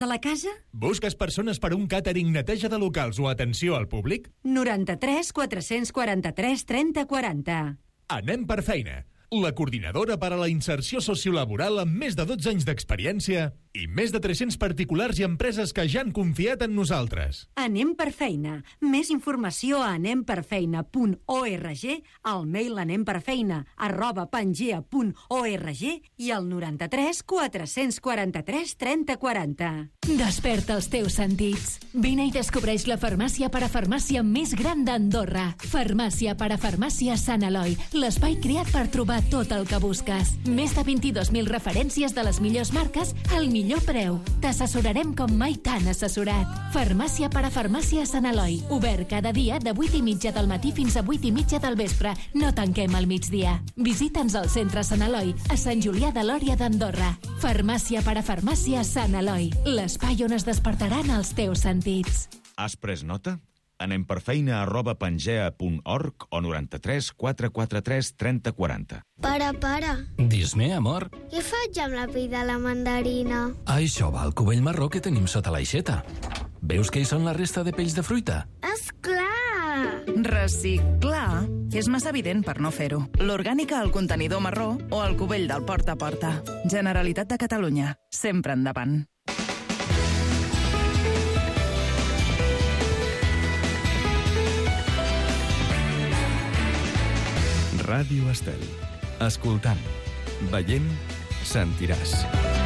De la casa? Busques persones per un càtering, neteja de locals o atenció al públic? 93 443 30 40. Anem per feina. La coordinadora per a la inserció sociolaboral amb més de 12 anys d'experiència i més de 300 particulars i empreses que ja han confiat en nosaltres. Anem per feina. Més informació a anemperfeina.org, al mail anemperfeina@pangea.org i al 93 443 30 40. Desperta els teus sentits. Vine i descobreix la farmàcia parafarmàcia més gran d'Andorra. Farmàcia parafarmàcia Sant Eloi, l'espai creat per trobar tot el que busques. Més de 22.000 referències de les millors marques al millor preu. T'assessorarem com mai t'han assessorat. Farmàcia parafarmàcia Sant Eloi. Obert cada dia de 8:30 del matí fins a 8:30 del vespre. No tanquem al migdia. Visita'ns al centre Sant Eloi, a Sant Julià de Lòria d'Andorra. Farmàcia parafarmàcia Sant Eloi, l'espai on es despertaran els teus sentits. Has pres nota? Anem per feina@pangea.org o 93 443 30 40. Pare. Dis-me, amor. Què faig amb la pell de la mandarina? Això va al cubell marró que tenim sota l'aixeta. Veus que hi són la resta de pells de fruita? Esclar! Reciclar és massa evident per no fer-ho. L'orgànica al contenidor marró o al cubell del porta a porta. Generalitat de Catalunya. Sempre endavant. Ràdio Estel. Escoltant, veient, sentiràs.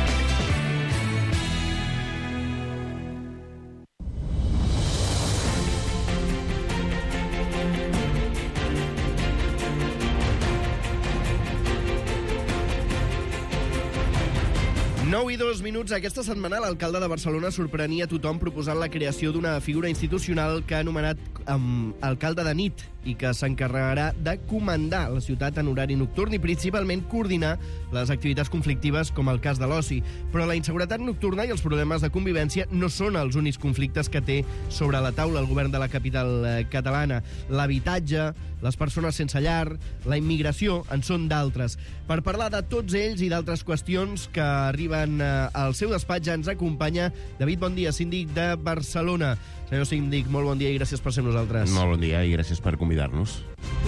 Nou i 2 minuts. Aquesta setmana l'alcalde de Barcelona sorprenia a tothom proposant la creació d'una figura institucional que ha anomenat alcalde de nit i que s'encarregarà de comandar la ciutat en horari nocturn i principalment coordinar les activitats conflictives com el cas de l'oci. Però la inseguretat nocturna i els problemes de convivència no són els únics conflictes que té sobre la taula el govern de la capital catalana. L'habitatge, les persones sense llar, la immigració en són d'altres. Per parlar de tots ells i d'altres qüestions que arriben al seu despatx ens acompanya David Bondia, síndic de Barcelona. Senyor síndic, molt bon dia i gràcies per ser amb nosaltres. Molt bon dia i gràcies per convidar-nos.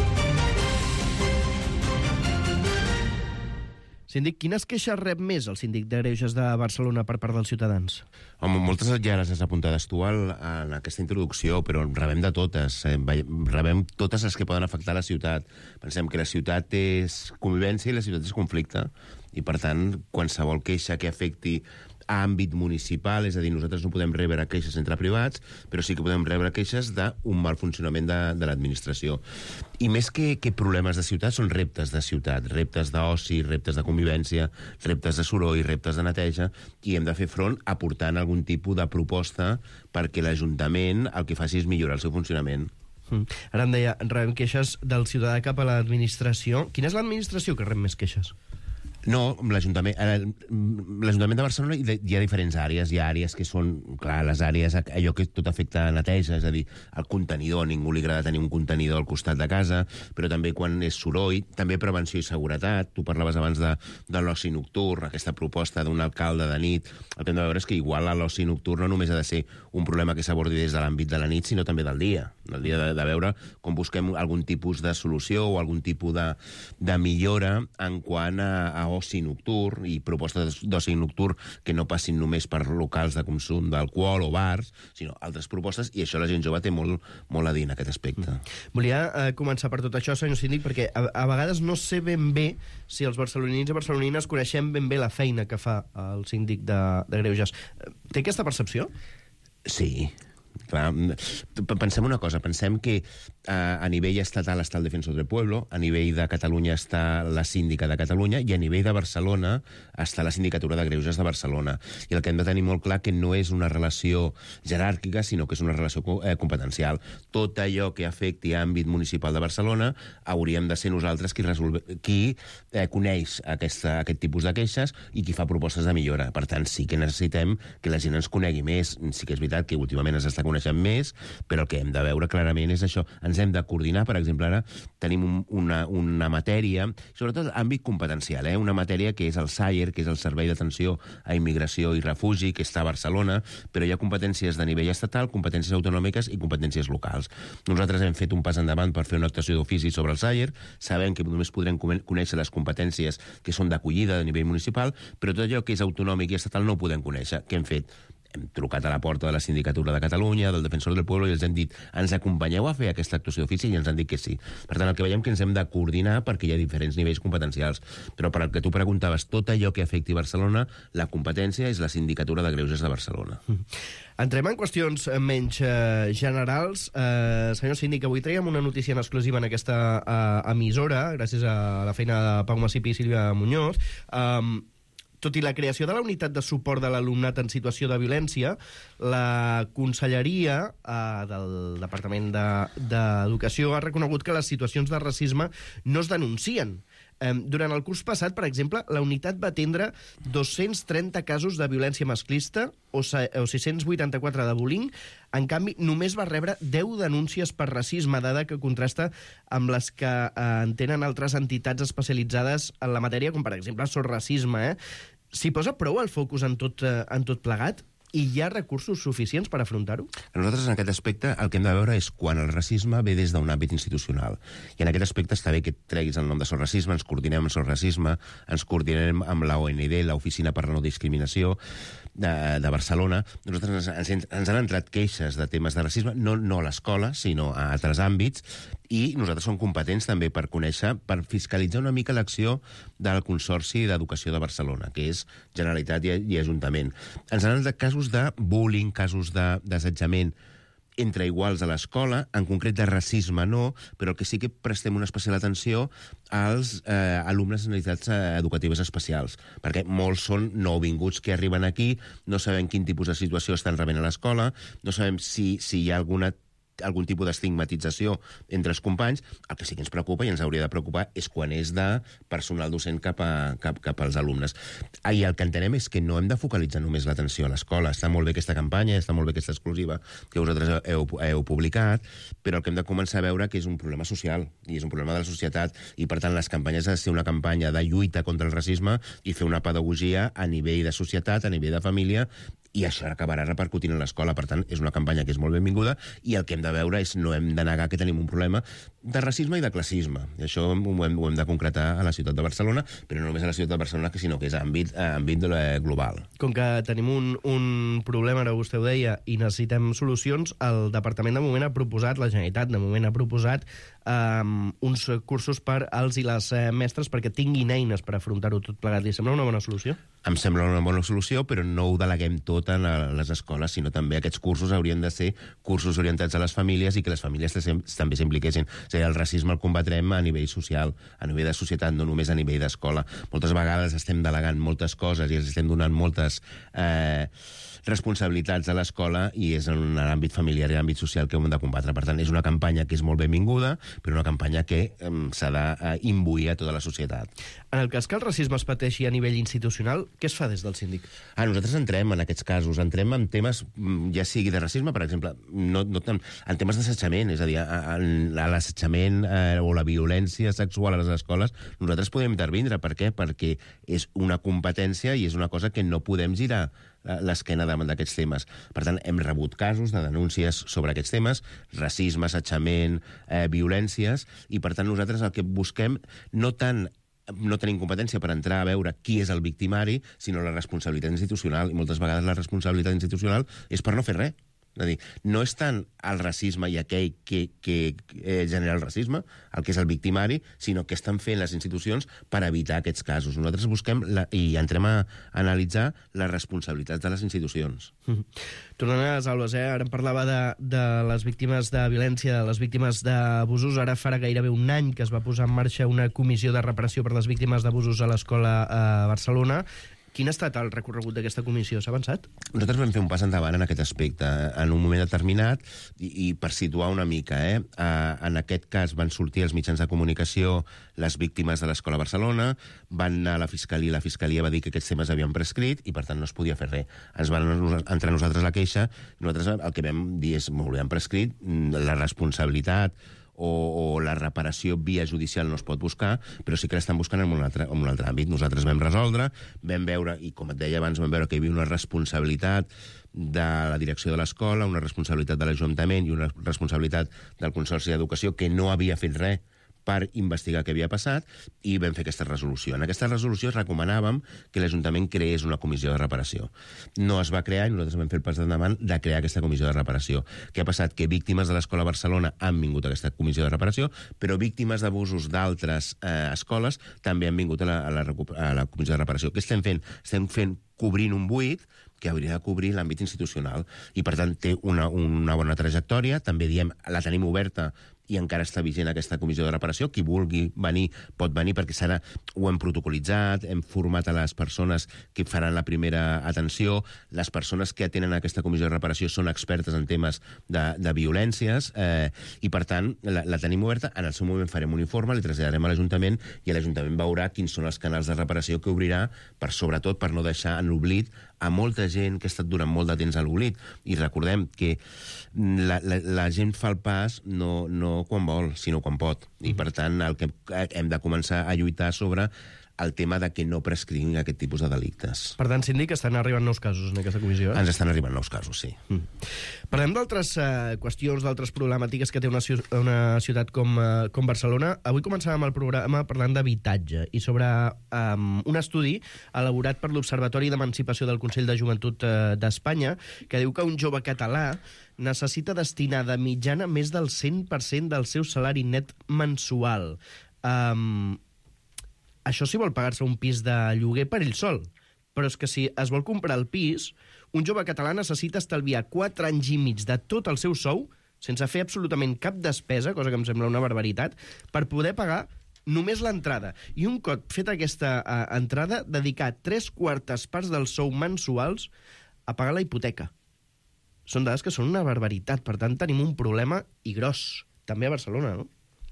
Síndic, quines queixes rep més el síndic de Greuges de Barcelona per part dels ciutadans? Home, moltes ja les has apuntades tu en aquesta introducció, però rebem de totes. Rebem totes les que poden afectar la ciutat. Pensem que la ciutat és convivència i la ciutat és conflicte. I, per tant, qualsevol queixa que afecti a àmbit municipal, és a dir, nosaltres no podem rebre queixes entre privats, però sí que podem rebre queixes d'un mal funcionament de l'administració. I més que problemes de ciutat, són reptes de ciutat, reptes d'oci, reptes de convivència, reptes de soroll, reptes de neteja, i hem de fer front aportant algun tipus de proposta perquè l'Ajuntament el que faci és millorar el seu funcionament. Ara em deia, rebem queixes del ciutadà cap a l'administració. Quina és l'administració que rep més queixes? No, l'Ajuntament de Barcelona hi ha diferents àrees. Hi ha àrees que són, clar, les àrees, allò que tot afecta a neteja, és a dir, el contenidor, a ningú li agrada tenir un contenidor al costat de casa, però també quan és soroll, també prevenció i seguretat. Tu parlaves abans de l'oci nocturn, aquesta proposta d'un alcalde de nit. El que hem de veure és que igual l'oci nocturn no només ha de ser un problema que s'abordi des de l'àmbit de la nit, sinó també del dia. Del dia de veure com busquem algun tipus de solució o algun tipus de millora en quant a oci nocturn i propostes d'oci nocturn que no passin només per locals de consum d'alcohol o bars, sinó altres propostes, i això la gent jove té molt a dir en aquest aspecte. Volia començar per tot això, senyor síndic, perquè a vegades no sé ben bé si els barcelonins i barcelonines coneixem ben bé la feina que fa el síndic de Greuges. Té aquesta percepció? Sí. Clar, pensem una cosa, pensem que a nivell estatal està el Defensor del Pueblo, a nivell de Catalunya està la Síndica de Catalunya i a nivell de Barcelona està la Sindicatura de Greuges de Barcelona. I el que hem de tenir molt clar que no és una relació jeràrquica, sinó que és una relació competencial. Tot allò que afecti àmbit municipal de Barcelona hauríem de ser nosaltres qui coneix aquest tipus de queixes i qui fa propostes de millora. Per tant, sí que necessitem que la gent ens conegui més. Sí que és veritat que últimament es està coneixen més, però el que hem de veure clarament és això. Ens hem de coordinar, per exemple, ara tenim una matèria, sobretot àmbit competencial, una matèria que és el SAIR, que és el Servei d'Atenció a Immigració i Refugi, que està a Barcelona, però hi ha competències de nivell estatal, competències autonòmiques i competències locals. Nosaltres hem fet un pas endavant per fer una actuació d'ofici sobre el SAIR, sabem que només podrem conèixer les competències que són d'acollida a nivell municipal, però tot allò que és autonòmic i estatal no ho podem conèixer. Què hem fet? Hem trucat a la porta de la Sindicatura de Catalunya, del Defensor del Pueblo, i els hem dit, ens acompanyeu a fer aquesta actuació d'ofici? I ens han dit que sí. Per tant, el que veiem que ens hem de coordinar perquè hi ha diferents nivells competencials. Però per al que tu preguntaves, tot allò que afecti Barcelona, la competència és la Sindicatura de Greuges de Barcelona. Entrem en qüestions menys generals. Senyor síndic, avui traiem una notícia en exclusiva en aquesta emissora, gràcies a la feina de Pau Massip i Sílvia Muñoz. Tot i la creació de la unitat de suport de l'alumnat en situació de violència, la Conselleria del Departament d'Educació ha reconegut que les situacions de racisme no es denuncien. Durant el curs passat, per exemple, la unitat va atendre 230 casos de violència masclista o 684 de bullying. En canvi, només va rebre 10 denúncies per racisme, dada que contrasta amb les que en tenen altres entitats especialitzades en la matèria, com per exemple Sort Racisme. S'hi posa prou el focus en tot plegat? I hi ha recursos suficients per afrontar-ho? Nosaltres, en aquest aspecte, el que hem de veure és quan el racisme ve des d'un àmbit institucional. I en aquest aspecte està bé que treguis el nom de Sort Racisme, ens coordinem amb Sort Racisme, ens coordinem amb la OND, l'Oficina per la No Discriminació de Barcelona. Nosaltres ens han entrat queixes de temes de racisme, no a l'escola, sinó a altres àmbits, i nosaltres som competents també per conèixer, per fiscalitzar una mica l'acció del Consorci d'Educació de Barcelona, que és Generalitat i Ajuntament. Ens han entrat casos de bullying, casos d'assetjament entre iguals a l'escola, en concret de racisme no, però el que sí que prestem una especial atenció als alumnes amb necessitats educatives especials, perquè molts són nouvinguts que arriben aquí, no sabem quin tipus de situació estan rebent a l'escola, no sabem si hi ha algun tipus d'estigmatització entre els companys. El que sí que ens preocupa i ens hauria de preocupar és quan és de personal docent cap als alumnes. I el que entenem és que no hem de focalitzar només l'atenció a l'escola. Està molt bé aquesta campanya, està molt bé aquesta exclusiva que vosaltres heu publicat, però el que hem de començar a veure que és un problema social i és un problema de la societat, i per tant les campanyes han de ser una campanya de lluita contra el racisme i fer una pedagogia a nivell de societat, a nivell de família, i això acabarà repercutint en l'escola. Per tant, és una campanya que és molt benvinguda, i el que hem de veure és no hem de negar que tenim un problema de racisme i de classisme. I això ho hem de concretar a la ciutat de Barcelona, però no només a la ciutat de Barcelona, sinó que és àmbit global. Com que tenim un problema, ara vostè ho deia, i necessitem solucions, el Departament de moment ha proposat, la Generalitat de moment ha proposat uns cursos per als i les mestres perquè tinguin eines per afrontar-ho tot plegat. Li sembla una bona solució? Em sembla una bona solució, però no ho deleguem tot a les escoles, sinó també aquests cursos haurien de ser cursos orientats a les famílies i que les famílies també s'impliquessin. És a dir, el racisme el combatrem a nivell social, a nivell de societat, no només a nivell d'escola. Moltes vegades estem delegant moltes coses i els estem donant moltes responsabilitats a l'escola, i és en l'àmbit familiar i l'àmbit social que hem de combatre. Per tant, és una campanya que és molt benvinguda, però una campanya que s'ha d'imbuir a tota la societat. En el cas que el racisme es pateixi a nivell institucional, què es fa des del síndic? Nosaltres entrem en aquests casos, entrem en temes, ja sigui de racisme, per exemple, en temes d'assetjament, és a dir, l'assetjament o la violència sexual a les escoles, nosaltres podem intervindre. Per què? Perquè és una competència i és una cosa que no podem girar l'esquena davant d'aquests temes. Per tant, hem rebut casos de denúncies sobre aquests temes, racisme, assetjament, violències, i per tant nosaltres el que busquem no tenim competència per entrar a veure qui és el victimari, sinó la responsabilitat institucional, i moltes vegades la responsabilitat institucional és per no fer res. És a dir, no és tant el racisme i aquell que genera el racisme, el que és el victimari, sinó que estan fent les institucions per evitar aquests casos. Nosaltres busquem i entrem a analitzar les responsabilitats de les institucions. Tornant a les aules, ara em parlava de les víctimes de violència, de les víctimes d'abusos. Ara farà gairebé un any que es va posar en marxa una comissió de reparació per les víctimes d'abusos a l'escola a Barcelona. Quin ha estat el recorregut d'aquesta comissió? S'ha avançat? Nosaltres vam fer un pas endavant en aquest aspecte, en un moment determinat, i per situar una mica, en aquest cas van sortir els mitjans de comunicació les víctimes de l'Escola Barcelona, van anar a la Fiscalia va dir que aquests temes havien prescrit i, per tant, no es podia fer res. Ens van entrar nosaltres la queixa, nosaltres el que vam dir és, molt bé, han prescrit, la responsabilitat o la reparació via judicial no es pot buscar, però sí que l'estan buscant en un altre àmbit. Nosaltres vam resoldre, vam veure, i com et deia abans, vam veure que hi havia una responsabilitat de la direcció de l'escola, una responsabilitat de l'Ajuntament i una responsabilitat del Consorci d'Educació que no havia fet res per investigar què havia passat, i vam fer aquesta resolució. En aquesta resolució recomanàvem que l'Ajuntament creés una comissió de reparació. No es va crear i nosaltres vam fer el pas endavant de crear aquesta comissió de reparació. Què ha passat? Que víctimes de l'Escola Barcelona han vingut a aquesta comissió de reparació, però víctimes d'abusos d'altres escoles també han vingut a la comissió de reparació. Què estem fent? Estem cobrint un buit que hauria de cobrir l'àmbit institucional, i per tant té una bona trajectòria. També diem, la tenim oberta i encara està vigent aquesta comissió de reparació. Qui vulgui venir pot venir, perquè ho hem protocolitzat, hem format a les persones que faran la primera atenció. Les persones que atenen aquesta comissió de reparació són expertes en temes de violències, i per tant la tenim oberta. En el seu moment farem un informe, li traslladarem a l'Ajuntament, i l'Ajuntament veurà quins són els canals de reparació que obrirà, sobretot per no deixar en l'oblit a molta gent que ha estat durant molt de temps a l'oblit. I recordem que la gent fa el pas no quan vol, sinó quan pot. I, per tant, el que hem de començar a lluitar sobre el tema de que no prescriguin aquest tipus de delictes. Per tant, síndic, estan arribant nous casos en aquesta comissió, Ens estan arribant nous casos, sí. Parlem d'altres qüestions, d'altres problemàtiques que té una ciutat com Barcelona. Avui començàvem el programa parlant d'habitatge i sobre un estudi elaborat per l'Observatori d'Emancipació del Consell de Joventut d'Espanya, que diu que un jove català necessita destinar de mitjana més del 100% del seu salari net mensual. Això si vol pagar-se un pis de lloguer per ell sol. Però és que si es vol comprar el pis, un jove català necessita estalviar 4 anys i mig de tot el seu sou, sense fer absolutament cap despesa, cosa que em sembla una barbaritat, per poder pagar només l'entrada. I un cop feta aquesta entrada, dedicar 3/4 parts dels sou mensuals a pagar la hipoteca. Són dades que són una barbaritat. Per tant, tenim un problema i gros, també a Barcelona, no?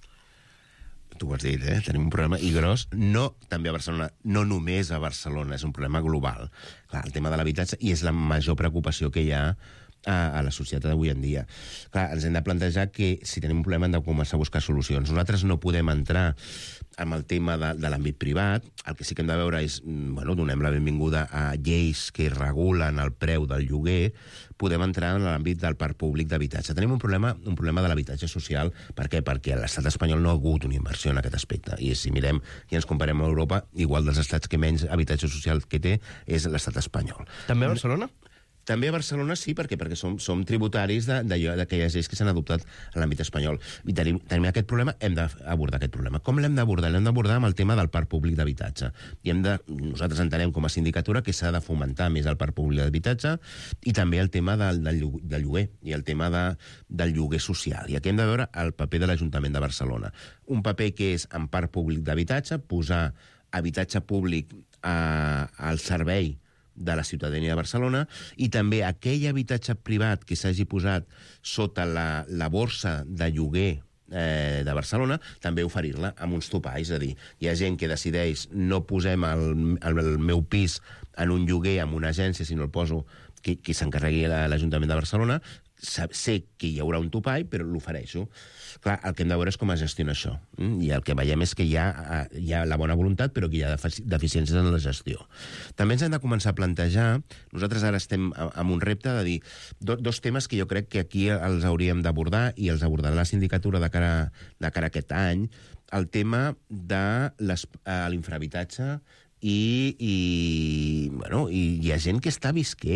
Tu ho has dit, tenim un problema i gros, no també a Barcelona, no només a Barcelona, és un problema global. Clar, el tema de l'habitatge, i és la major preocupació que hi ha a la societat d'avui en dia. Clar, ens hem de plantejar que si tenim un problema hem de començar a buscar solucions. Nosaltres no podem entrar amb el tema de l'àmbit privat. El que sí que hem de veure és, donem la benvinguda a lleis que regulen el preu del lloguer. Podem entrar en l'àmbit del parc públic d'habitatge. Tenim un problema de l'habitatge social. Per què? Perquè l'estat espanyol no ha hagut una inversió en aquest aspecte. I si mirem i ens comparem amb Europa, igual dels estats que menys habitatge social que té és l'estat espanyol. També a Barcelona? També a Barcelona sí, perquè som tributaris d'aquelles lleis que s'han adoptat en l'àmbit espanyol. I tenim aquest problema, hem d'abordar aquest problema. Com l'hem d'abordar? L'hem d'abordar amb el tema del parc públic d'habitatge. Nosaltres entenem com a sindicatura que s'ha de fomentar més el parc públic d'habitatge i també el tema del lloguer i el tema del lloguer social. I aquí hem de veure el paper de l'Ajuntament de Barcelona. Un paper que és en parc públic d'habitatge, posar habitatge públic al servei de la ciutadania de Barcelona, i també aquell habitatge privat que s'hagi posat sota la borsa de lloguer de Barcelona, també oferir-la amb uns topalls. És a dir, hi ha gent que decideix no posem el meu pis en un lloguer amb una agència, sinó el poso que s'encarregui l'Ajuntament de Barcelona. Sé que hi haurà un topall, però l'ofereixo. Clar, el que hem de veure és com es gestiona això. I el que veiem és que hi ha la bona voluntat, però que hi ha deficiències en la gestió. També ens hem de començar a plantejar, nosaltres ara estem amb un repte de dir dos temes que jo crec que aquí els hauríem d'abordar i els abordarà la sindicatura de cara a aquest any, el tema de l'infrahabitatge i hi ha gent que està visquent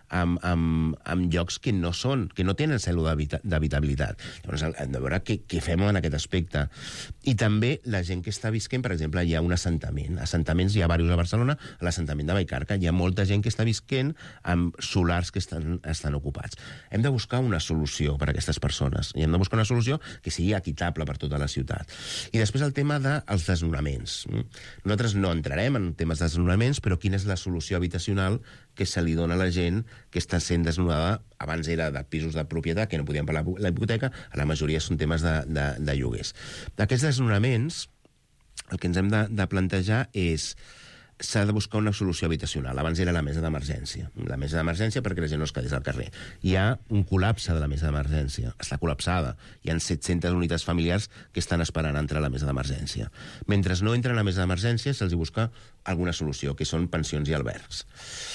amb llocs que no tenen cèl·lula d'habitabilitat. Llavors hem de veure què fem en aquest aspecte. I també la gent que està visquent, per exemple, hi ha un assentament. Assentaments hi ha diversos a Barcelona, a l'assentament de Vallcarca hi ha molta gent que està visquent amb solars que estan ocupats. Hem de buscar una solució per a aquestes persones, i hem de buscar una solució que sigui equitable per tota la ciutat. I després el tema dels desnonaments. Nosaltres no entrarem en temes de desnonaments, però quina és la solució habitacional que se li dona a la gent que està sent desnonada. Abans era de pisos de propietat, que no podien pagar la hipoteca, a la majoria són temes de lloguers. D'aquests desnonaments, el que ens hem de plantejar és s'ha de buscar una solució habitacional. Abans era la mesa d'emergència. La mesa d'emergència perquè la gent no es quedés al carrer. Hi ha un col·lapse de la mesa d'emergència. Està col·lapsada. Hi ha 700 unitats familiars que estan esperant entrar a la mesa d'emergència. Mentre no entren a la mesa d'emergència, se'ls busca alguna solució, que són pensions i albergs.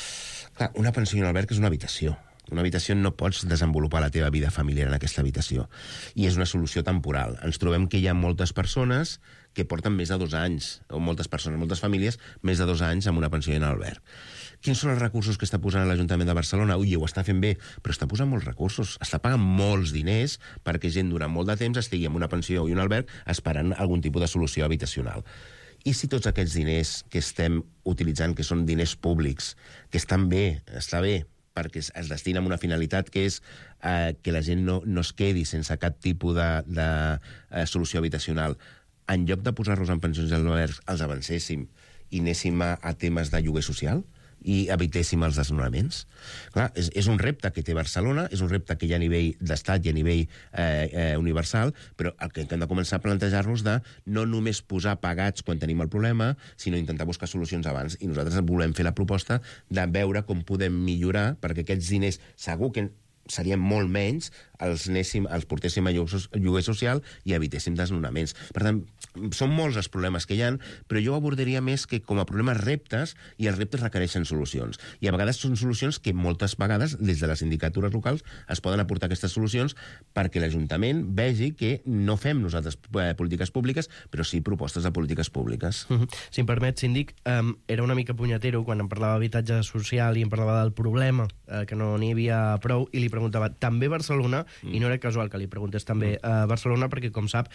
Clar, una pensió i un alberg és una habitació. Una habitació no pots desenvolupar la teva vida familiar en aquesta habitació. I és una solució temporal. Ens trobem que hi ha moltes persones que porten més de 2 anys, o moltes famílies, més de 2 anys amb una pensió i un alberg. Quins són els recursos que està posant l'Ajuntament de Barcelona? Ui, ho està fent bé, però està posant molts recursos. Està pagant molts diners perquè gent durant molt de temps estigui en una pensió i un alberg esperant algun tipus de solució habitacional. I si tots aquests diners que estem utilitzant, que són diners públics, que estan bé, està bé, perquè es destina a una finalitat que és que la gent no es quedi sense cap tipus de solució habitacional, en lloc de posar-los en pensions i albergs, els avancéssim i anéssim a temes de lloguer social i evitéssim els desnonaments. Clar, és un repte que té Barcelona, és un repte que hi ha a nivell d'estat i a nivell universal, però el que hem de començar a plantejar-nos de no només posar pagats quan tenim el problema, sinó intentar buscar solucions abans. I nosaltres volem fer la proposta de veure com podem millorar, perquè aquests diners segur que serien molt menys, els portéssim a lloguer social i evitéssim desnonaments. Per tant, són molts els problemes que hi ha, però jo abordaria més que com a problemes reptes, i els reptes requereixen solucions. I a vegades són solucions que moltes vegades, des de les sindicatures locals, es poden aportar aquestes solucions perquè l'Ajuntament vegi que no fem nosaltres polítiques públiques, però sí propostes de polítiques públiques. Si em permet, síndic, era una mica punyetero quan em parlava d'habitatge social i em parlava del problema, que no n'hi havia prou, i li preguntava, també Barcelona, i no era casual que li preguntés també a Barcelona, perquè, com sap,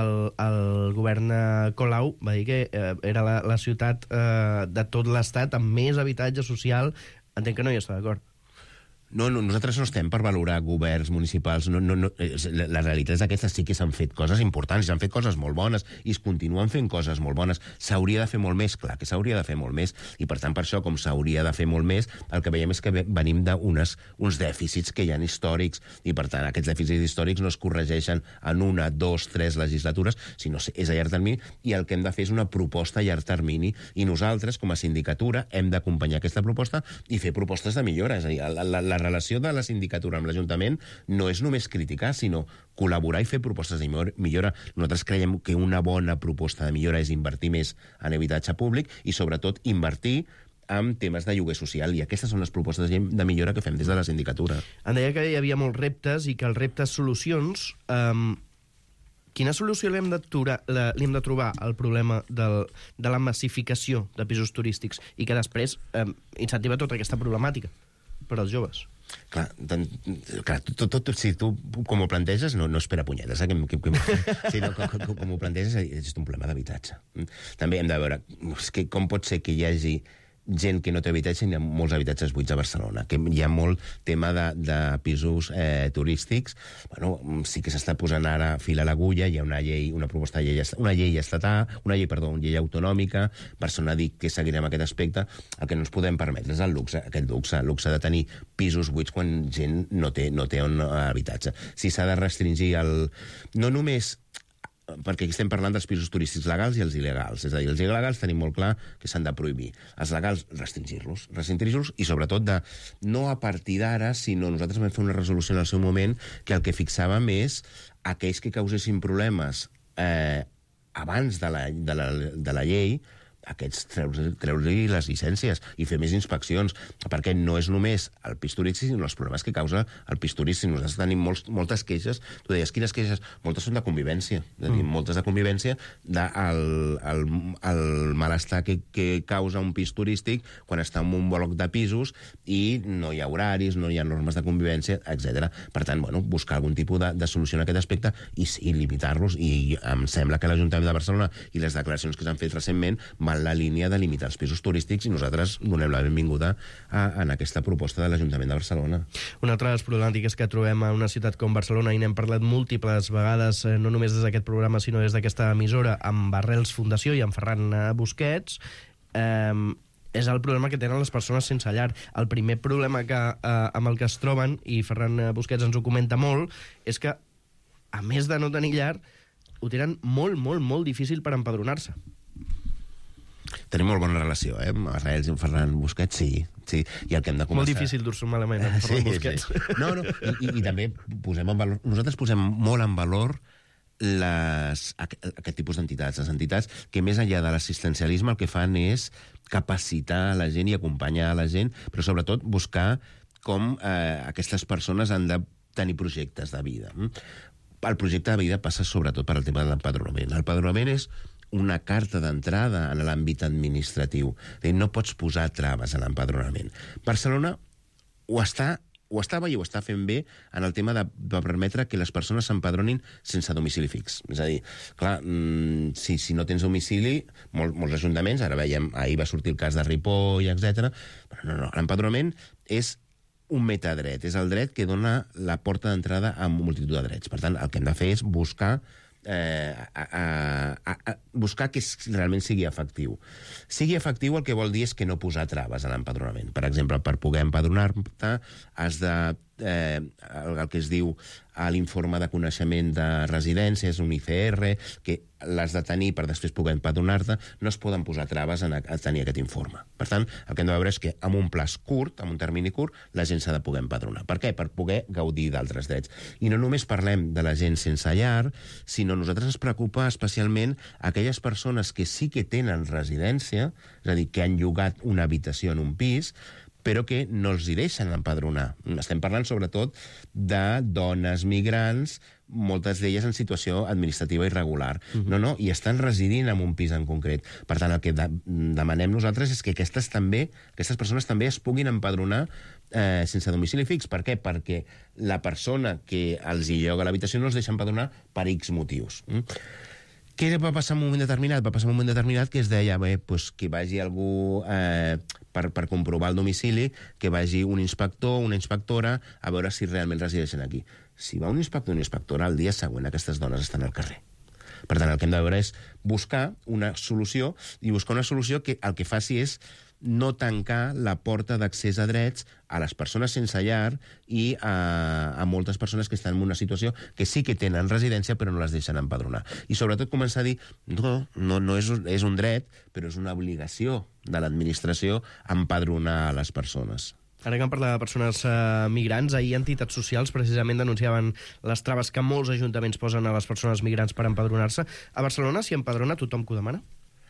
el govern Colau va dir que era la ciutat de tot l'estat amb més habitatge social. Entenc que no hi està d'acord. No, nosaltres no estem per valorar governs municipals. La realitat és aquesta, sí que s'han fet coses importants, s'han fet coses molt bones i es continuen fent coses molt bones. S'hauria de fer molt més, clar que s'hauria de fer molt més, i per tant, per això, com s'hauria de fer molt més, el que veiem és que venim d'uns dèficits que hi ha històrics, i per tant, aquests dèficits històrics no es corregeixen en 1, 2, 3 legislatures, sinó és a llarg termini, i el que hem de fer és una proposta a llarg termini, i nosaltres, com a sindicatura, hem d'acompanyar aquesta proposta i fer propostes de millora. És a dir, la relació de la sindicatura amb l'Ajuntament no és només criticar, sinó col·laborar i fer propostes de millora. Nosaltres creiem que una bona proposta de millora és invertir més en habitatge públic i, sobretot, invertir en temes de lloguer social, i aquestes són les propostes de millora que fem des de la sindicatura. Em deia que hi havia molts reptes i que els reptes solucions... Quina solució li hem de trobar al problema de la massificació de pisos turístics i que després incentiva tota aquesta problemàtica per als joves? Clar, si tu com ho planteges, no és per a punyetes, com ho planteges és un problema d'habitatge. També hem de veure com pot ser que hi hagi gent que no té habitatge, hi ha molts habitatges buits a Barcelona, que hi ha molt tema de pisos turístics. Bueno, sí que s'està posant ara fil a l'agulla, hi ha una llei autonòmica. Barcelona ha dit que seguirem aquest aspecte. El que no ens podem permetre és el luxe de tenir pisos buits quan gent no té un habitatge. Si s'ha de restringir no només perquè aquí estem parlant dels pisos turístics legals i els il·legals. És a dir, els il·legals tenim molt clar que s'han de prohibir. Els legals, restringir-los i sobretot no a partir d'ara, sinó nosaltres vam fer una resolució en el seu moment que el que fixàvem és aquells que causessin problemes abans de la llei, aquests treure-li les llicències i fer més inspeccions, perquè no és només el pis turístic, sinó els problemes que causa el pis turístic. Nosaltres tenim moltes queixes. Tu deies, quines queixes? Moltes són de convivència. Moltes de convivència del malestar que causa un pis turístic quan està en un bloc de pisos i no hi ha horaris, no hi ha normes de convivència, etc. Per tant, buscar algun tipus de solució en aquest aspecte i limitar-los. I em sembla que l'Ajuntament de Barcelona i les declaracions que s'han fet recentment van la línia de limitar els pisos turístics i nosaltres donem la benvinguda en aquesta proposta de l'Ajuntament de Barcelona. Una altra de les problemàtiques que trobem en una ciutat com Barcelona, i n'hem parlat múltiples vegades, no només des d'aquest programa, sinó des d'aquesta emissora, amb Arrels Fundació i amb Ferran Busquets, és el problema que tenen les persones sense llar. El primer problema amb el que es troben, i Ferran Busquets ens ho comenta molt, és que, a més de no tenir llar, ho tenen molt, molt, molt difícil per empadronar-se. Tenim molt bona relació, amb Arrels i amb Ferran Busquets, sí. I el que hem de començar... Molt difícil dur-se malament amb Ferran Busquets. Sí. No, i també posem en valor... Nosaltres posem molt en valor aquest tipus d'entitats, les entitats que més enllà de l'assistencialisme el que fan és capacitar la gent i acompanyar la gent, però sobretot buscar com aquestes persones han de tenir projectes de vida. El projecte de vida passa sobretot per el tema de l'empadronament. L'empadronament és una carta d'entrada en l'àmbit administratiu. No pots posar traves a l'empadronament. Barcelona ho estava i ho està fent bé en el tema de permetre que les persones s'empadronin sense domicili fix. És a dir, clar, si no tens domicili, molts ajuntaments, ara veiem, ahir va sortir el cas de Ripoll, etc. No, l'empadronament és un metadret, és el dret que dona la porta d'entrada a multitud de drets. Per tant, el que hem de fer és buscar que realment sigui efectiu. Sigui efectiu el que vol dir és que no posar traves a l'empadronament. Per exemple, per poder empadronar-te has de el que es diu a l'informe de coneixement de residència, és un ICR, que l'has de tenir per després poder empadronar-te, no es poden posar traves a tenir aquest informe. Per tant, el que hem de veure és que amb un plaç curt, amb un termini curt, la gent s'ha de poder empadronar. Per què? Per poder gaudir d'altres drets. I no només parlem de la gent sense llar, sinó nosaltres ens preocupa especialment aquelles persones que sí que tenen residència, és a dir, que han llogat una habitació en un pis, però que no els hi deixen empadronar. Estem parlant sobretot de dones migrants, moltes d'elles en situació administrativa irregular. No, i estan residint en un pis en concret. Per tant, el que demanem nosaltres és que aquestes persones també es puguin empadronar sense domicili fix. Per què? Perquè la persona que els hi lloga l'habitació no els deixa empadronar per X motius. Què va passar en un moment determinat? Va passar en un moment determinat que es deia que vagi algú per comprovar el domicili, que vagi un inspector, una inspectora, a veure si realment resideixen aquí. Si va un inspector o una inspectora, el dia següent aquestes dones estan al carrer. Per tant, el que hem de veure és buscar una solució, i buscar una solució que el que faci és no tancar la porta d'accés a drets a les persones sense llar i a moltes persones que estan en una situació que sí que tenen residència però no les deixen empadronar. I sobretot començar a dir no és un dret, però és una obligació de l'administració empadronar a les persones. Ara que em parla de persones migrants, ahir entitats socials precisament denunciaven les traves que molts ajuntaments posen a les persones migrants per empadronar-se. A Barcelona s'hi empadrona tothom que ho demana?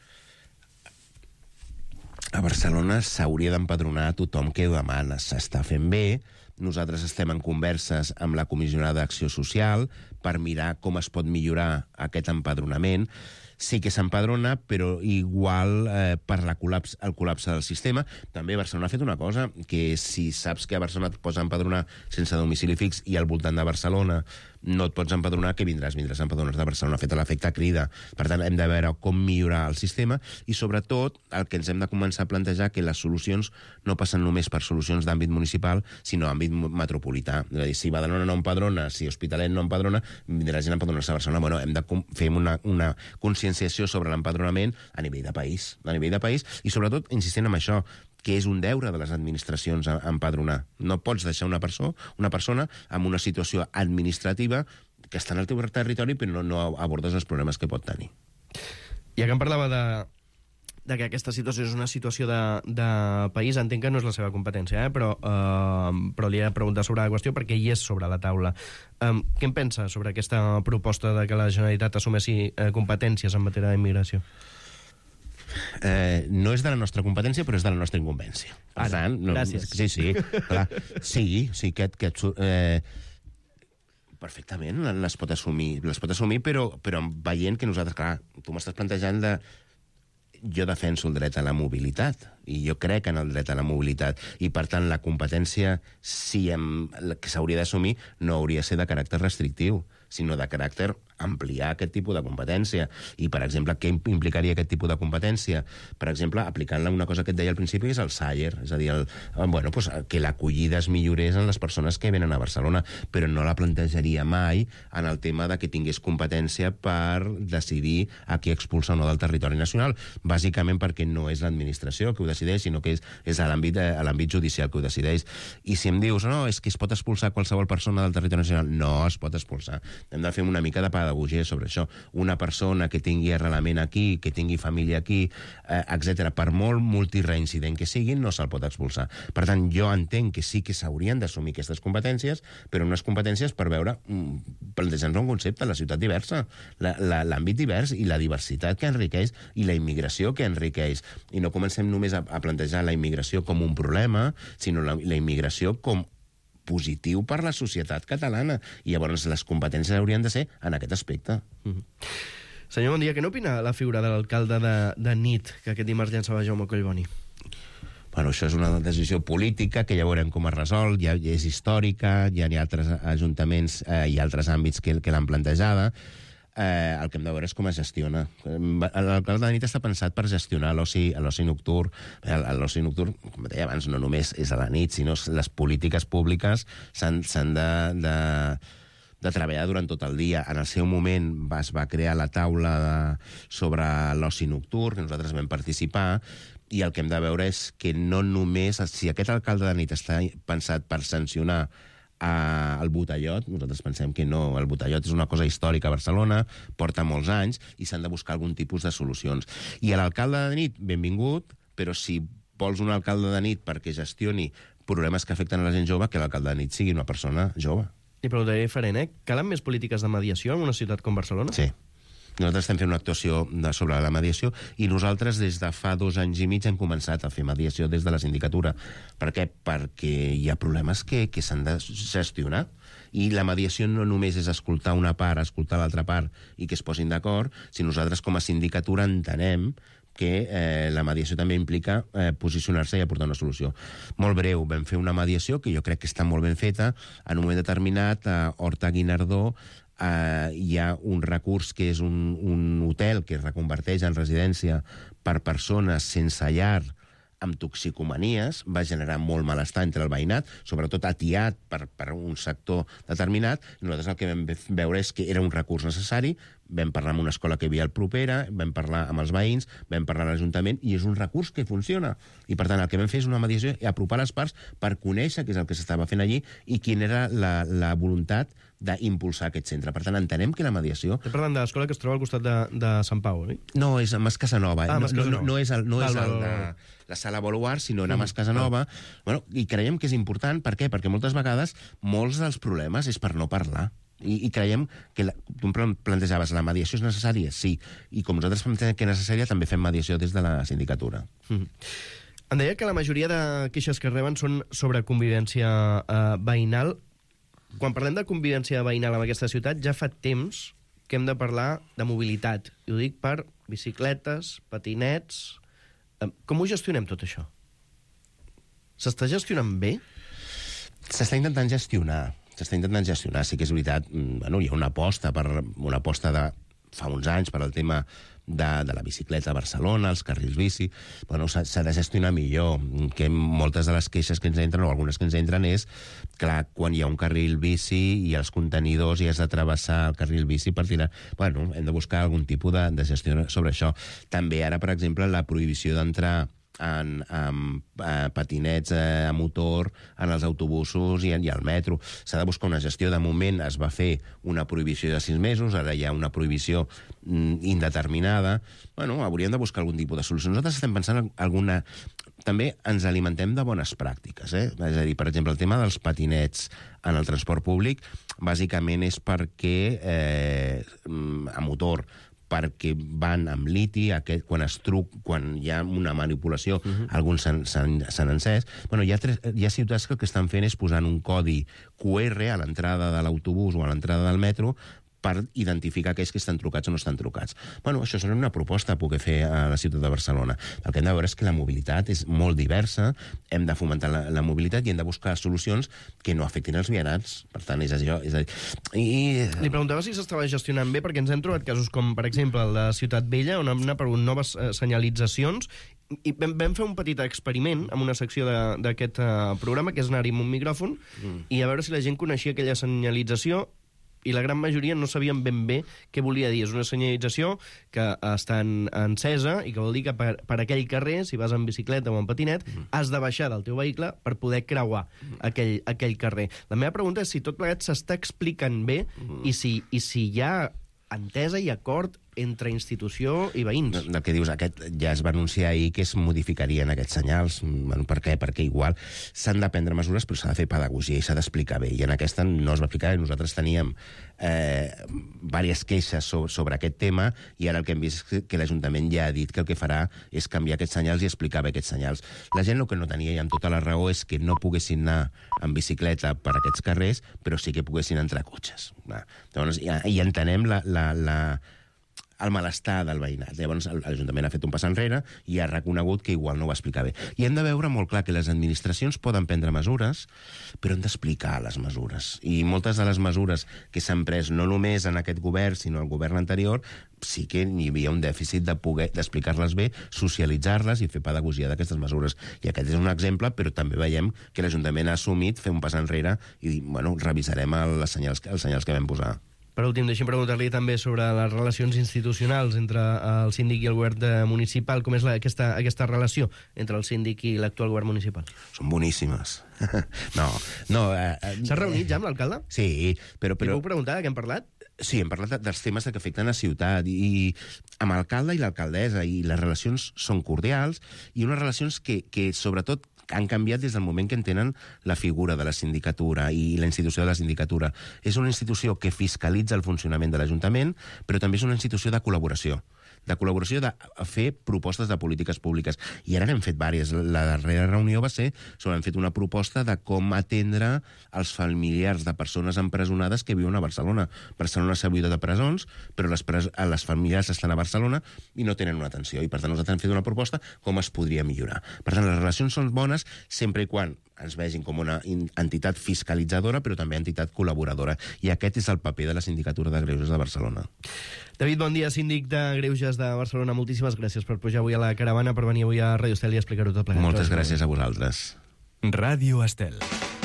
A Barcelona s'hauria d'empadronar tothom que ho demana. S'està fent bé. Nosaltres estem en converses amb la Comissionada d'Acció Social per mirar com es pot millorar aquest empadronament. Sí que s'empadrona, però igual per el col·lapse del sistema. També Barcelona ha fet una cosa, que si saps que a Barcelona et pots empadronar sense domicili fix i al voltant de Barcelona no et pots empadronar, que vindràs empadronar de Barcelona, ha fet l'efecte crida. Per tant, hem de veure com millorar el sistema i, sobretot, el que ens hem de començar a plantejar que les solucions no passen només per solucions d'àmbit municipal, sinó àmbit metropolità. És a dir, si Badalona no empadrona, si Hospitalet no empadrona, vindrà gent a empadronar-se a Barcelona. Bueno, hem de fer una conscienciació sobre l'empadronament a nivell de país. I, sobretot, insistint en això, que és un deure de les administracions a empadronar. No pots deixar una persona en una situació administrativa que està en el teu territori però no abordes els problemes que pot tenir. Ja que em parlava de que aquesta situació és una situació de país, entenc que no és la seva competència, però li he de preguntar sobre la qüestió perquè hi és sobre la taula. Què en pensa sobre aquesta proposta de que la Generalitat assumeixi competències en matèria d'immigració? No és de la nostra competència, però és de la nostra incumbència. Per tant, gràcies. Sí, clar. Sí, perfectament les pot assumir, però veient que nosaltres, clar, tu m'estàs plantejant de... Jo defenso el dret a la mobilitat, i jo crec en el dret a la mobilitat, i per tant la competència que s'hauria d'assumir no hauria de ser de caràcter restrictiu, sinó de caràcter ampliar aquest tipus de competència. I, per exemple, què implicaria aquest tipus de competència? Per exemple, aplicant-la una cosa que et deia al principi, és el SAIER, és a dir, que l'acollida es millorés en les persones que venen a Barcelona, però no la plantejaria mai en el tema de que tingués competència per decidir a qui expulsa o no del territori nacional, bàsicament perquè no és l'administració que ho decideix, sinó que és a l'àmbit judicial que ho decideix. I si em dius, no, és que es pot expulsar qualsevol persona del territori nacional, no es pot expulsar. Hem de fer una mica de pedagogia sobre això. Una persona que tingui arrelament aquí, que tingui família aquí, etc., per molt multireincident que siguin, no se'l pot expulsar. Per tant, jo entenc que sí que s'haurien d'assumir aquestes competències, però unes competències per veure, plantejant-nos un concepte, la ciutat diversa, l'àmbit divers i la diversitat que enriqueix i la immigració que enriqueix. I no comencem només a plantejar la immigració com un problema, sinó la immigració com positiu per la societat catalana. I llavors les competències haurien de ser en aquest aspecte. Senyor Bondia, què n'opina la figura de l'alcalde de Nit, que aquest dimarts llançava Jaume Collboni? Bueno, això és una decisió política que ja veurem com es resol, ja és històrica, ja hi ha altres ajuntaments i altres àmbits que l'han plantejada. El que hem de veure és com es gestiona. L'alcalde de Nit està pensat per gestionar l'oci nocturn. L'oci nocturn, com deia abans, no només és a la nit, sinó les polítiques públiques s'han de treballar durant tot el dia. En el seu moment es va crear la taula sobre l'oci nocturn, que nosaltres vam participar, i el que hem de veure és que no només... Si aquest alcalde de Nit està pensat per sancionar al Botellot, nosaltres pensem que no, el Botellot és una cosa històrica a Barcelona, porta molts anys i s'han de buscar algun tipus de solucions. I a l'alcalde de Nit, benvingut, però si vols un alcalde de Nit perquè gestioni problemes que afecten a la gent jove, que l'alcalde de Nit sigui una persona jove. I preguntaré diferent, Calen més polítiques de mediació en una ciutat com Barcelona? Sí. Nosaltres estem fent una actuació sobre la mediació i nosaltres des de fa 2 anys i mig hem començat a fer mediació des de la sindicatura. Per què? Perquè hi ha problemes que s'han de gestionar. I la mediació no només és escoltar una part, escoltar l'altra part i que es posin d'acord, si nosaltres com a sindicatura entenem que la mediació també implica posicionar-se i aportar una solució. Molt breu, vam fer una mediació que jo crec que està molt ben feta. En un moment determinat, a Horta Guinardó, hi ha un recurs que és un hotel que es reconverteix en residència per persones sense llar amb toxicomanies, va generar molt malestar entre el veïnat, sobretot atiat per un sector determinat. Nosaltres el que vam veure és que era un recurs necessari, vam parlar amb una escola que hi havia al propera, vam parlar amb els veïns, vam parlar amb l'Ajuntament, i és un recurs que funciona. I per tant el que vam fer és una mediació i apropar les parts per conèixer què és el que s'estava fent allí i quina era la voluntat d'impulsar aquest centre. Per tant, entenem que la mediació... Estem parlant de l'escola que es troba al costat de Sant Pau, oi? No, és a Mas Casanova. No és el de la Sala Boluar, sinó a Mas Casanova. Bueno, i creiem que és important. Per què? Perquè moltes vegades molts dels problemes és per no parlar. I creiem que, tu em plantejaves, la mediació és necessària? Sí. I com nosaltres pensem que és necessària, també fem mediació des de la sindicatura. Em deia que la majoria de queixes que reben són sobre convivència veïnal. Quan parlem de convivència veïnal en aquesta ciutat, ja fa temps que hem de parlar de mobilitat. I ho dic per bicicletes, patinets... Com ho gestionem, tot això? S'està gestionant bé? S'està intentant gestionar. Sí que és veritat. Bueno, hi ha una aposta de fa uns anys per al tema de la bicicleta a Barcelona, els carrils bici. Bueno, s'ha de gestionar millor. Que moltes de les queixes que ens entren, o algunes que ens entren, és, clar, quan hi ha un carril bici i els contenidors i has de travessar el carril bici per tirar... Bueno, hem de buscar algun tipus de gestió sobre això. També ara, per exemple, la prohibició d'entrar amb patinets a motor en els autobusos i al metro. S'ha de buscar una gestió. De moment es va fer una prohibició de 6 mesos, ara hi ha una prohibició indeterminada. Bueno, hauríem de buscar algun tipus de solució. Nosaltres estem pensant en alguna... També ens alimentem de bones pràctiques, És a dir, per exemple, el tema dels patinets en el transport públic, bàsicament és perquè a motor perquè van amb liti, quan hi ha una manipulació, alguns s'han encès. Bueno, hi ha ciutats que el que estan fent és posant un codi QR a l'entrada de l'autobús o a l'entrada del metro per identificar aquells que estan trucats o no estan trucats. Bueno, això serà una proposta a poder fer a la ciutat de Barcelona. El que hem de veure és que la mobilitat és molt diversa, hem de fomentar la mobilitat i hem de buscar solucions que no afectin els vianants. Per tant, és allò... Li preguntava si s'estava gestionant bé, perquè ens hem trobat casos com, per exemple, el de Ciutat Vella, on hem anat per noves senyalitzacions, i vam fer un petit experiment amb una secció d'aquest programa, que és anar-hi amb un micròfon, i a veure si la gent coneixia aquella senyalització, i la gran majoria no sabien ben bé què volia dir. És una senyalització que està encesa i que vol dir que per aquell carrer, si vas en bicicleta o en patinet, has de baixar del teu vehicle per poder creuar aquell carrer. La meva pregunta és si tot plegat s'està explicant bé i si hi ha entesa i acord entre institució i veïns. El que dius, aquest ja es va anunciar ahir que es modificarien aquests senyals. Bueno, per què? Perquè igual s'han de prendre mesures, però s'ha de fer pedagogia i s'ha d'explicar bé. I en aquesta no es va explicar bé. Nosaltres teníem diverses queixes sobre aquest tema i ara el que hem vist és que l'Ajuntament ja ha dit que el que farà és canviar aquests senyals i explicar bé aquests senyals. La gent el que no tenia, i amb tota la raó, és que no poguessin anar en bicicleta per aquests carrers, però sí que poguessin entrar cotxes. Llavors, i entenem el malestar del veïnat. Llavors, l'Ajuntament ha fet un pas enrere i ha reconegut que igual no ho va explicar bé. I hem de veure molt clar que les administracions poden prendre mesures, però hem d'explicar les mesures. I moltes de les mesures que s'han pres, no només en aquest govern, sinó al govern anterior, sí que hi havia un dèficit de poder d'explicar-les bé, socialitzar-les i fer pedagogia d'aquestes mesures. I aquest és un exemple, però també veiem que l'Ajuntament ha assumit fer un pas enrere i, bueno, revisarem els senyals que vam posar. Per últim, deixem preguntar-li també sobre les relacions institucionals entre el síndic i el govern municipal. Com és aquesta relació entre el síndic i l'actual govern municipal? Són boníssimes. No. S'ha reunit ja amb l'alcalde? Sí, però... Li puc preguntar de què hem parlat? Sí, hem parlat dels temes que afecten la ciutat i amb l'alcalde i l'alcaldessa, i les relacions són cordials i unes relacions que sobretot han canviat des del moment que entenen la figura de la sindicatura i la institució de la sindicatura. És una institució que fiscalitza el funcionament de l'Ajuntament, però també és una institució de col·laboració de fer propostes de polítiques públiques. I ara n'hem fet diverses. La darrera reunió va ser sobre hem fet una proposta de com atendre els familiars de persones empresonades que viuen a Barcelona. Barcelona s'ha buidat de presons, però les famílies estan a Barcelona i no tenen una atenció. I per tant nosaltres hem fet una proposta com es podria millorar. Per tant, les relacions són bones sempre i quan ens vegin com una entitat fiscalitzadora, però també entitat col·laboradora. I aquest és el paper de la Sindicatura de Greuges de Barcelona. David, bon dia, síndic de Greuges de Barcelona. Moltíssimes gràcies per pujar avui a la caravana, per venir avui a Ràdio Estel i explicar-ho tot plegat. Moltes gràcies a vosaltres. Ràdio Estel.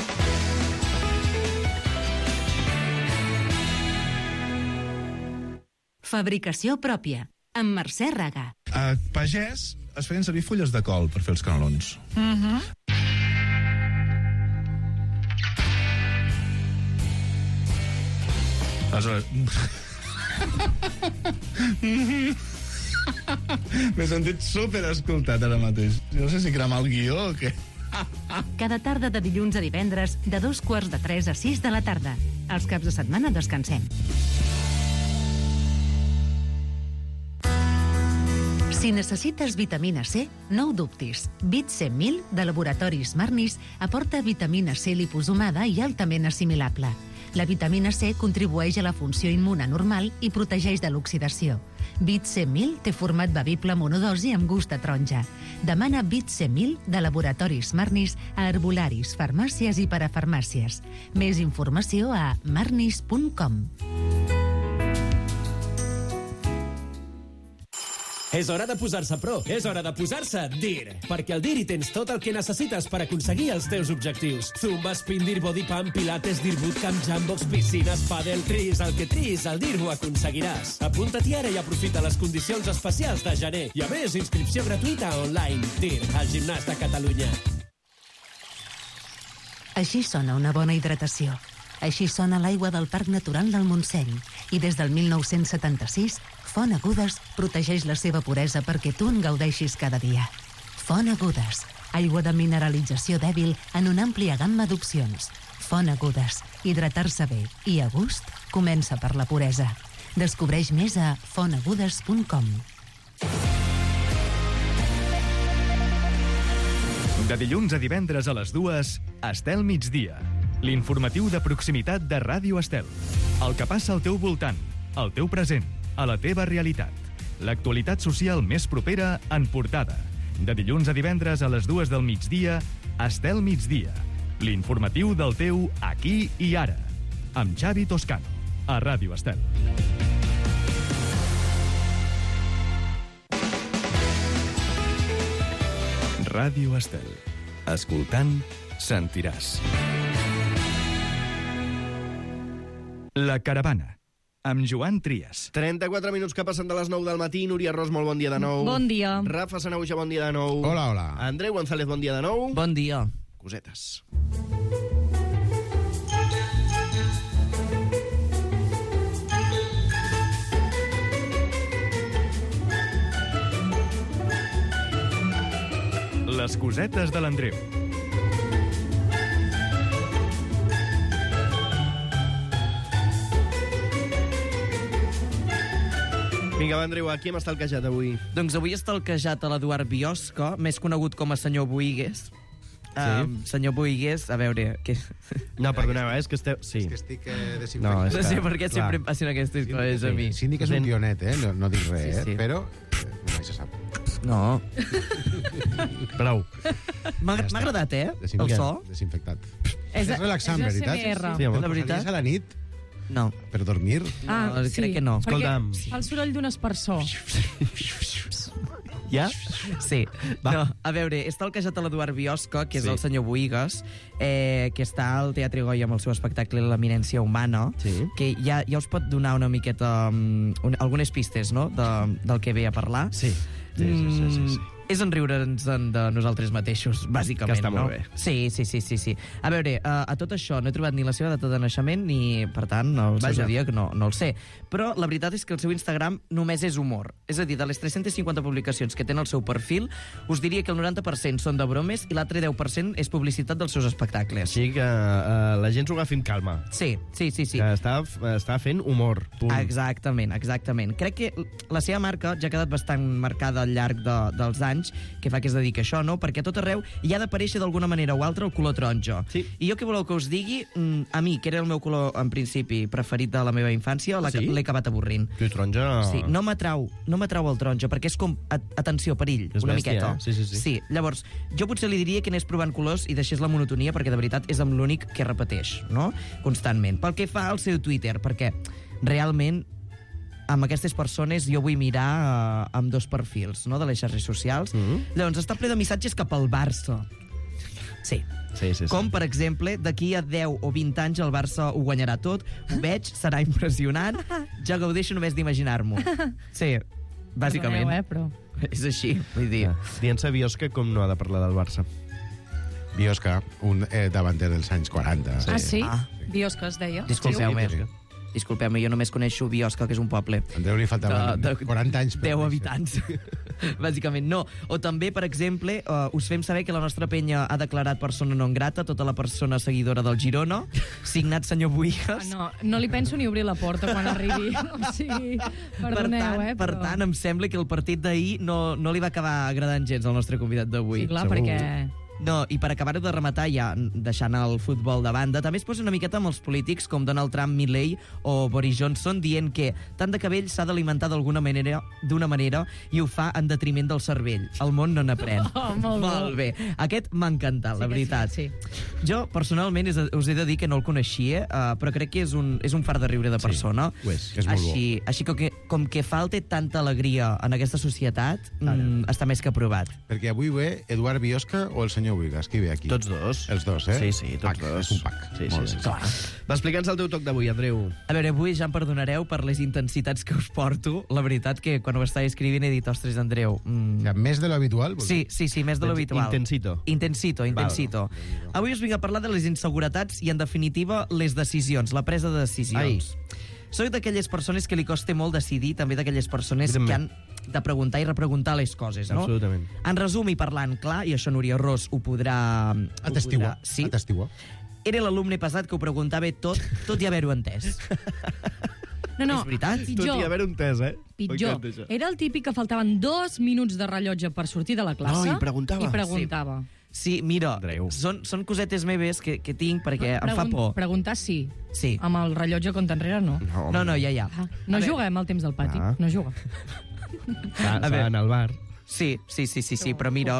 Fabricació pròpia, amb Mercè Raga. A Pagès es feien servir fulles de col per fer els canelons. Aleshores... M'he sentit superescoltat ara mateix. No sé si cremar el guió o què. Cada tarda de dilluns a divendres, de 2:45 a 6 de la tarda. Els caps de setmana descansem. Si necessites vitamina C, no ho dubtis. Vit C1000 de Laboratoris Marnis aporta vitamina C liposomada i altament assimilable. La vitamina C contribueix a la funció immune normal i protegeix de l'oxidació. Vit C1000 té format bevible monodosi amb gust a taronja. Demana Vit C1000 de Laboratoris Marnis a herbolaris, farmàcies i parafarmàcies. Més informació a marnis.com. És hora de posar-se pro, és hora de posar-se DIR. Perquè al DIR hi tens tot el que necessites per aconseguir els teus objectius. Zumba, spin, DIR, body pump, pilates, DIR bootcamp, jambox, piscines, pàdel, tris, el que tris, al DIR ho aconseguiràs. Apunta-t'hi ara i aprofita les condicions especials de gener. I a més, inscripció gratuïta online. DIR, al gimnàs de Catalunya. Així sona una bona hidratació. Així sona l'aigua del Parc Natural del Montseny. I des del 1976, Font Agudes protegeix la seva puresa perquè tu en gaudeixis cada dia. Font Agudes, aigua de mineralització dèbil en una àmplia gamma d'opcions. Font Agudes, hidratar-se bé i a gust comença per la puresa. Descobreix més a fonagudes.com. De dilluns a divendres a les 2, Estel Migdia. L'informatiu de proximitat de Ràdio Estel. El que passa al teu voltant, al teu present, a la teva realitat. L'actualitat social més propera en portada. De dilluns a divendres a les 2 del migdia, Estel Migdia. L'informatiu del teu aquí i ara. Amb Xavi Toscano, a Ràdio Estel. Ràdio Estel. Escoltant, sentiràs. La caravana, amb Joan Trias. 34 minuts que passen de les 9 del matí. Núria Ros, molt bon dia de nou. Bon dia. Rafa Sanauja, bon dia de nou. Hola, hola. Andreu González, bon dia de nou. Bon dia. Cosetes. Les cosetes de l'Andreu. Vinga, va, Andreu, aquí hem estalquejat avui. Doncs avui he estalquejat a l'Eduard Biosca, més conegut com a senyor Boigues. Senyor Boigues, a veure... Que... No, perdoneu, és que esteu... Sí. És que estic desinfectat. No sé per què sempre em passen aquestes coses a mi. Síndic és un tionet, no dic res, però mai se sap. No. Prou. M'ha agradat, el so. Desinfectat. És relaxant, veritat? Sí, la veritat. A la nit? No. Per dormir? No, crec que no. Escolta'm. Fa el soroll d'un aspersor. Ja? Sí. No, a veure, està alquejat a l'Eduard Biosca, que és el senyor Boigues, que està al Teatre Goya amb el seu espectacle L'Eminència Humana, que ja us pot donar una miqueta... algunes pistes, no?, del que ve a parlar. Sí. És enriure'ns de nosaltres mateixos, bàsicament. Que està molt bé. Sí. A veure, a tot això no he trobat ni la seva data de naixement ni, per tant, el seu zodíac no el sé. Però la veritat és que el seu Instagram només és humor. És a dir, de les 350 publicacions que té en el seu perfil, us diria que el 90% són de bromes i l'altre 10% és publicitat dels seus espectacles. Sí, que la gent s'ho agafi amb calma. Sí. Que està fent humor. Punt. Exactament. Crec que la seva marca ja ha quedat bastant marcada al llarg dels anys, que fa que es dedica a això, no? Perquè a tot arreu hi ha d'aparèixer d'alguna manera o altra el color taronja. Sí. I jo què voleu que us digui? A mi, que era el meu color, en principi, preferit de la meva infància, l'he acabat avorrint. Tu, taronja... Sí, no m'atrau el taronja, perquè és com, atenció, perill, és una bèstia, miqueta. Sí, llavors, jo potser li diria que anés provant colors i deixés la monotonia, perquè de veritat és amb l'únic que repeteix, no? Constantment. Pel que fa al seu Twitter, perquè realment amb aquestes persones jo vull mirar amb dos perfils, no?, de les xarxes socials. Llavors, està ple de missatges cap al Barça. Sí. Com, per exemple, d'aquí a 10 o 20 anys el Barça ho guanyarà tot, ho veig, serà impressionant, ja gaudeixo només d'imaginar-m'ho. Sí, bàsicament. Perdoneu, però... És així, vull dir... Dient-se Biosca com no ha de parlar del Barça. Biosca, un davanter dels anys 40. Ah, sí? Biosca es deia. Disculpeu-me, jo només coneixo Biosca, que és un poble. Andreu li faltaven 40 anys per 10 habitants, bàsicament. No. O també, per exemple, us fem saber que la nostra penya ha declarat persona non grata tota la persona seguidora del Girona, signat senyor Boigues. No li penso ni obrir la porta quan arribi. O sigui, perdoneu, Per tant, em sembla que el partit d'ahir no li va acabar agradant gens al nostre convidat d'avui. Sí, clar, perquè... No, i per acabar-ho de rematar, ja deixant el futbol de banda, també es posa una miqueta amb els polítics com Donald Trump, Milley o Boris Johnson, dient que tant de cabell s'ha d'alimentar d'una manera i ho fa en detriment del cervell. El món no n'aprèn. Molt bé. Aquest m'ha encantat, la veritat. Sí. Jo, personalment, us he de dir que no el coneixia, però crec que és un fart de riure de persona. És molt bo. Així que, com que falta tanta alegria en aquesta societat, està més que aprovat. Perquè avui ve Eduard Biosca o el senyor Boigues, qui ve aquí? Tots dos. Els dos, Sí, tots dos. És un pack. Sí. Va, explica'ns el teu toc d'avui, Andreu. A veure, avui ja em perdonareu per les intensitats que us porto. La veritat que quan ho estava escrivint he dit, ostres, Andreu... Més de lo habitual? Sí, més de lo habitual. Intensito. Avui us vinc a parlar de les inseguretats i, en definitiva, les decisions, la presa de decisions. Soc d'aquelles persones que li costa molt decidir, també d'aquelles persones que han de preguntar i repreguntar les coses, no? Absolutament. En resum i parlant clar, i això Núria Ros ho podrà... Atestigua. Era l'alumne pesat que ho preguntava tot i haver-ho entès. No, És veritat. pitjor. Tot i haver entès, Pitjor. Era el típic que faltaven 2 minuts de rellotge per sortir de la classe. No, i preguntava. I preguntava. Sí, mira, són cosetes meves que tinc perquè em fa por. Preguntar sí. Sí. Amb el rellotge compte enrere no. No, ja. No juguem al temps del pati. No juga. S'ha d'anar al bar. Sí, però mira...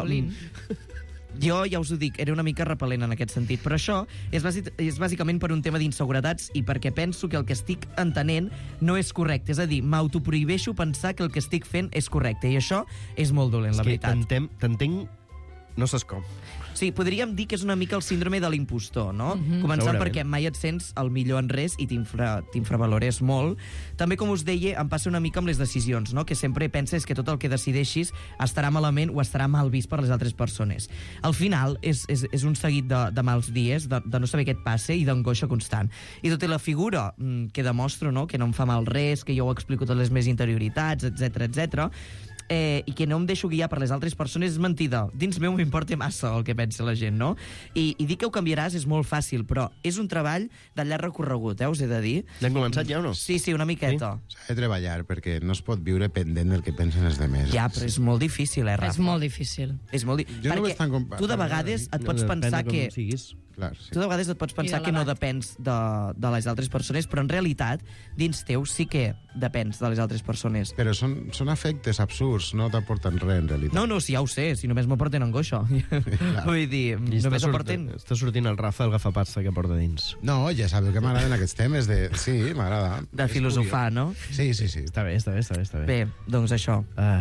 Jo ja us ho dic, era una mica repel·lent en aquest sentit, però això és bàsicament per un tema d'inseguretats i perquè penso que el que estic entenent no és correcte. És a dir, m'autoprohibeixo pensar que el que estic fent és correcte, i això és molt dolent, la veritat. T'entenc, no saps com. Sí, podríem dir que és una mica el síndrome de l'impostor, no? Començant perquè mai et sents el millor en res i t'infravalores molt. També, com us deia, em passa una mica amb les decisions, no? Que sempre penses que tot el que decideixis estarà malament o estarà mal vist per les altres persones. Al final, és un seguit de mals dies, de no saber què et passa i d'angoixa constant. I tot i la figura que demostro, no? Que no em fa mal res, que jo ho explico totes les meves interioritats, etc. I que no em deixo guiar per les altres persones és mentida. Dins meu m'importa massa el que pensa la gent, no? I dir que ho canviaràs és molt fàcil, però és un treball de llarg recorregut, us he de dir. L'hem començat ja o no? Sí, una miqueta. S'ha de treballar, perquè no es pot viure pendent del que pensen els demés. Ja, però és molt difícil, Rafa? És molt difícil. Jo no veig tan tu de vegades et pots pensar que... Clar, sí. Tu de vegades et pots pensar que no depens de les altres persones, però en realitat, dins teu sí que depens de les altres persones. Però són efectes absurds, no t'aporten res, en realitat. No, sí, ja ho sé, si només m'aporten angoixa. Vull dir, només aporten... Està sortint el Rafa, el gafapasta que porta dins. No, ja sabeu que m'agraden aquests temes de... Sí, m'agrada. De filosofar, no? Sí. Està bé. Bé, doncs això.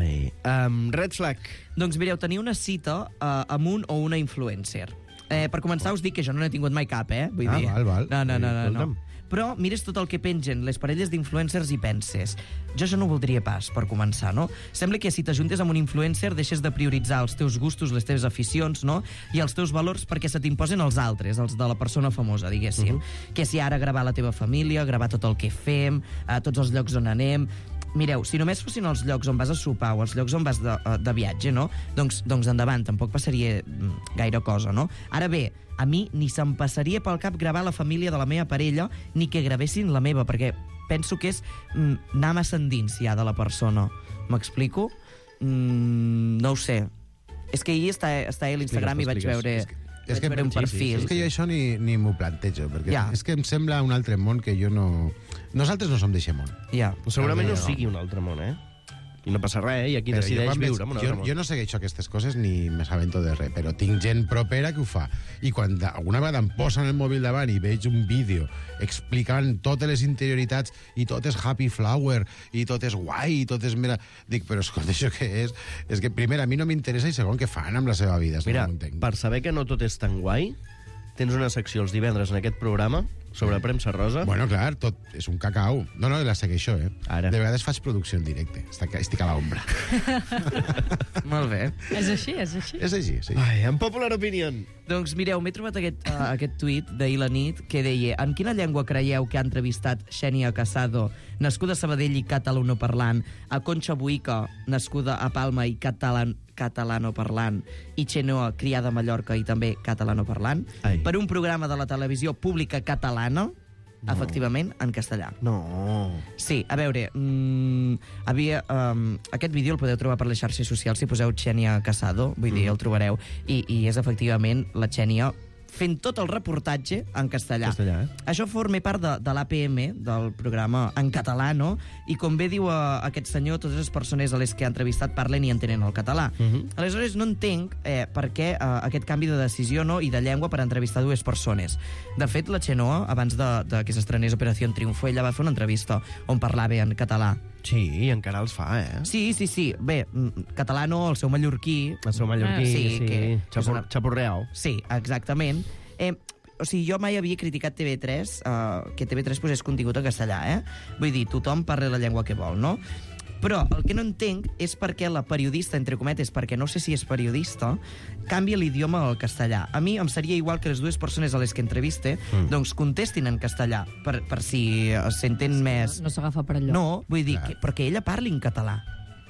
Red flag. Doncs mireu, tenia una cita amb un o una influencer. Per començar, us dic que jo no n'he tingut mai cap, Vull dir... Val. No. Però mires tot el que pengen les parelles d'influencers i penses, jo això no ho voldria pas, per començar, no? Sembla que si t'ajuntes amb un influencer deixes de prioritzar els teus gustos, les teves aficions, no? I els teus valors perquè se t'imposen els altres, els de la persona famosa, diguéssim. Que si ara gravar la teva família, gravar tot el que fem, tots els llocs on anem... Mireu, si només fossin els llocs on vas a sopar o els llocs on vas de viatge, no? Doncs endavant, tampoc passaria gaire cosa, no? Ara bé, a mi ni se'm passaria pel cap gravar la família de la meva parella ni que gravessin la meva, perquè penso que és anar massa endins ja de la persona. M'explico? No ho sé. És que ahir estava a l'Instagram i vaig veure... És que un perfil. És que jo això ni m'ho plantejo, perquè és que em sembla un altre món que jo no... Nosaltres no som d'aquest món. Segurament no sigui un altre món, I no passa res, i aquí decideix viure en un altre món. Jo no segueixo aquestes coses ni m'assabento de res, però tinc gent propera que ho fa. I quan alguna vegada em posen el mòbil davant i veig un vídeo explicant totes les interioritats i tot és happy flower i tot és guai i tot és... Dic, però escolta, això què és? És que primer a mi no m'interessa i segon què fan amb la seva vida. Mira, per saber que no tot és tan guai, tens una secció els divendres en aquest programa sobre premsa rosa. Bueno, clar, tot és un cacau. No, la segueixo, Ara. De vegades faig producció en directe. Estic a l'ombra. Molt bé. És així. És així, sí. Ai, en Popular Opinion. Doncs mireu, m'he trobat aquest tuit d'ahir la nit que deia: en quina llengua creieu que ha entrevistat Xènia Casado, nascuda a Sabadell i catalanoparlant, a Concha Buica, nascuda a Palma i catalanoparlant, i Xenoa, criada a Mallorca i també catalanoparlant, per un programa de la televisió pública catalana, efectivament, en castellà. No. Sí, a veure, aquest vídeo el podeu trobar per les xarxes socials si poseu Xènia Casado, vull dir, el trobareu, i és efectivament la Xènia fent tot el reportatge en castellà. Això forma part de l'APM, del programa en català, no? I com bé diu aquest senyor, totes les persones a les que ha entrevistat parlen i entenen el català. Aleshores, no entenc per què aquest canvi de decisió i de llengua per entrevistar dues persones. De fet, la Xenoa, abans de que s'estrenés Operació Triunfo, ella va fer una entrevista on parlava en català. Sí, i encara els fa, Sí. Bé, català no, el seu mallorquí. El seu mallorquí, sí. Xapurreau. Sí, exactament. O sigui, jo mai havia criticat TV3, que TV3 posés contingut en castellà, Vull dir, tothom parla la llengua que vol, no? Però el que no entenc és per què la periodista, entre cometes, perquè no sé si és periodista, canvia l'idioma al castellà. A mi em seria igual que les dues persones a les que entreviste doncs contestin en castellà, per si s'entén més... No s'agafa per allò. No, vull dir, perquè ella parli en català.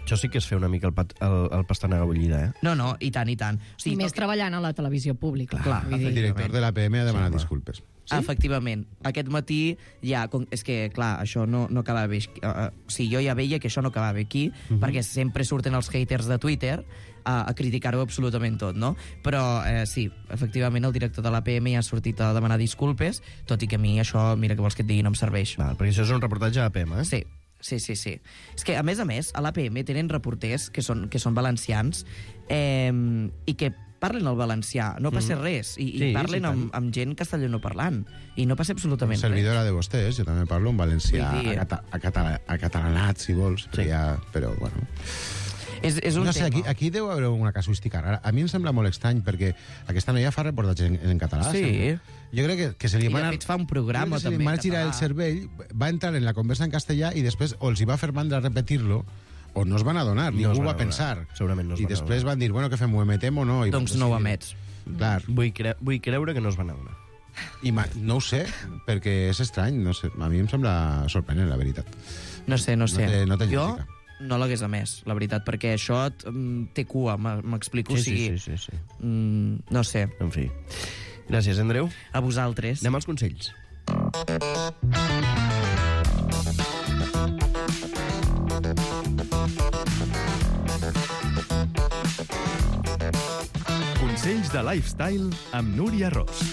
Això sí que és fer una mica el pastanaga bullida, eh? No, i tant, i tant. O sigui, I més treballant a la televisió pública. Clar, El director de l'APM ha demanat disculpes. Sí? Efectivament. Aquest matí ja... És que, clar, això no acabava bé. Sí, jo ja veia que això no acabava bé aquí, perquè sempre surten els haters de Twitter a criticar-ho absolutament tot, no? Però sí, efectivament, el director de l'APM ja ha sortit a demanar disculpes, tot i que a mi això, mira, que vols que et digui, no em serveix. Val, perquè això és un reportatge a l'APM, eh? Sí. És que, a més, a l'APM tenen reporters que són valencians i que parlen el valencià, no passa res, i parlen amb gent castellanoparlant, i no passa absolutament res. Servidora de vostès, jo també parlo en valencià, acatalanat, si vols, però bueno... És un no sé, tema. aquí deu haver una casuística rara. A mi em sembla molt estrany, perquè aquesta noia fa reportatge en català. Sí. Jo crec que se li va... I de fet fa un programa també en català. Se li va girar el cervell, va entrar en la conversa en castellà i després o els hi va fer mandra repetir-lo o no es van adonar, ningú va pensar. Segurament no es van adonar. I després van dir, bueno, què fem, ho emetem o no? Doncs no ho emets. Clar. Vull creure que no es van adonar. No ho sé, perquè és estrany, no sé, a mi em sembla sorprenent, la veritat. No sé. No té jo lògica. No l'hagués emès, la veritat, perquè això té cua, m'explico. Sí. No sé. En fi. Gràcies, Andreu. A vosaltres. Anem als consells. Consells de lifestyle amb Núria Ros.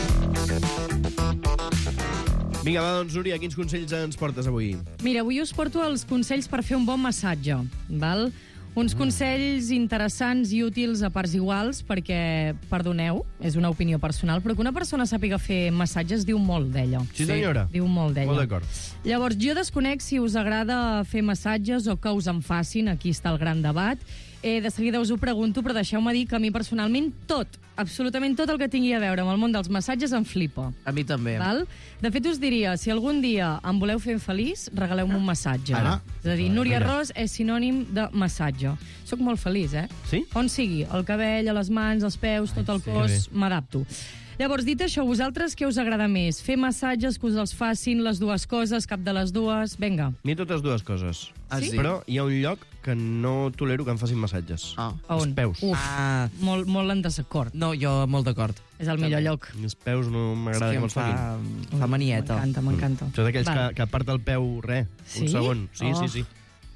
Vinga, va, doncs, Núria, quins consells ens portes avui? Mira, avui us porto els consells per fer un bon massatge, val? Uns consells interessants i útils a parts iguals, perquè, perdoneu, és una opinió personal, però que una persona sàpiga fer massatges diu molt d'ella. Sí, senyora? Diu molt d'ella. Molt d'acord. Llavors, jo desconec si us agrada fer massatges o que us en facin, aquí està el gran debat. De seguida us ho pregunto, però deixeu-me dir que a mi personalment tot, absolutament tot el que tingui a veure amb el món dels massatges em flipa. A mi també. Val? De fet, us diria, si algun dia em voleu fer feliç, regaleu-me un massatge. És a dir, Núria Ros és sinònim de massatge. Soc molt feliç, eh? Sí? On sigui, el cabell, a les mans, els peus, tot el cos, m'adapto. Llavors, dit això, vosaltres què us agrada més? Fer massatges, que us els facin, les dues coses, cap de les dues? Vinga. A mi totes dues coses. Sí? Però hi ha un lloc que no tolero que em facin massatges. Els peus. Molt en desacord. No, jo molt d'acord. És el millor lloc. Els peus no m'agrada que me'ls facin. Fa manieta. M'encanta. Això d'aquells que part el peu, un segon. Sí.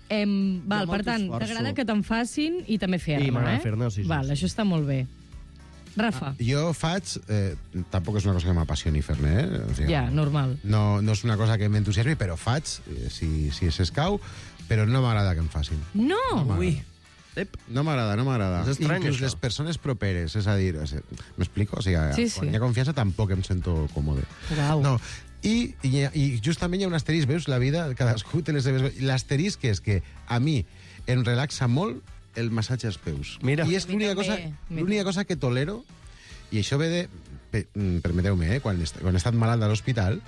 Val, per tant, t'agrada que te'n facin i també fer-ne, Sí, m'agrada fer-ne, sí. Val, això està molt bé. Rafa. Jo faig... tampoc és una cosa que m'apassioni fer-ne, O sigui, normal. No és una cosa que m'entusiasmi, però faig, si s'escau, però no m'agrada que em facin. No! Ui. No m'agrada. És estrany, inclús això. les persones properes, és a dir, m'explico? O sigui, quan hi ha confiança tampoc em sento còmode. Uau. No, i justament hi ha un asterisc, veus? La vida, cadascú té les seves... L'asterisc és que a mi em relaxa molt el massatge als peus. Mira. I és l'única cosa que tolero, i això ve de... Permeteu-me, quan he estat malalt a l'hospital,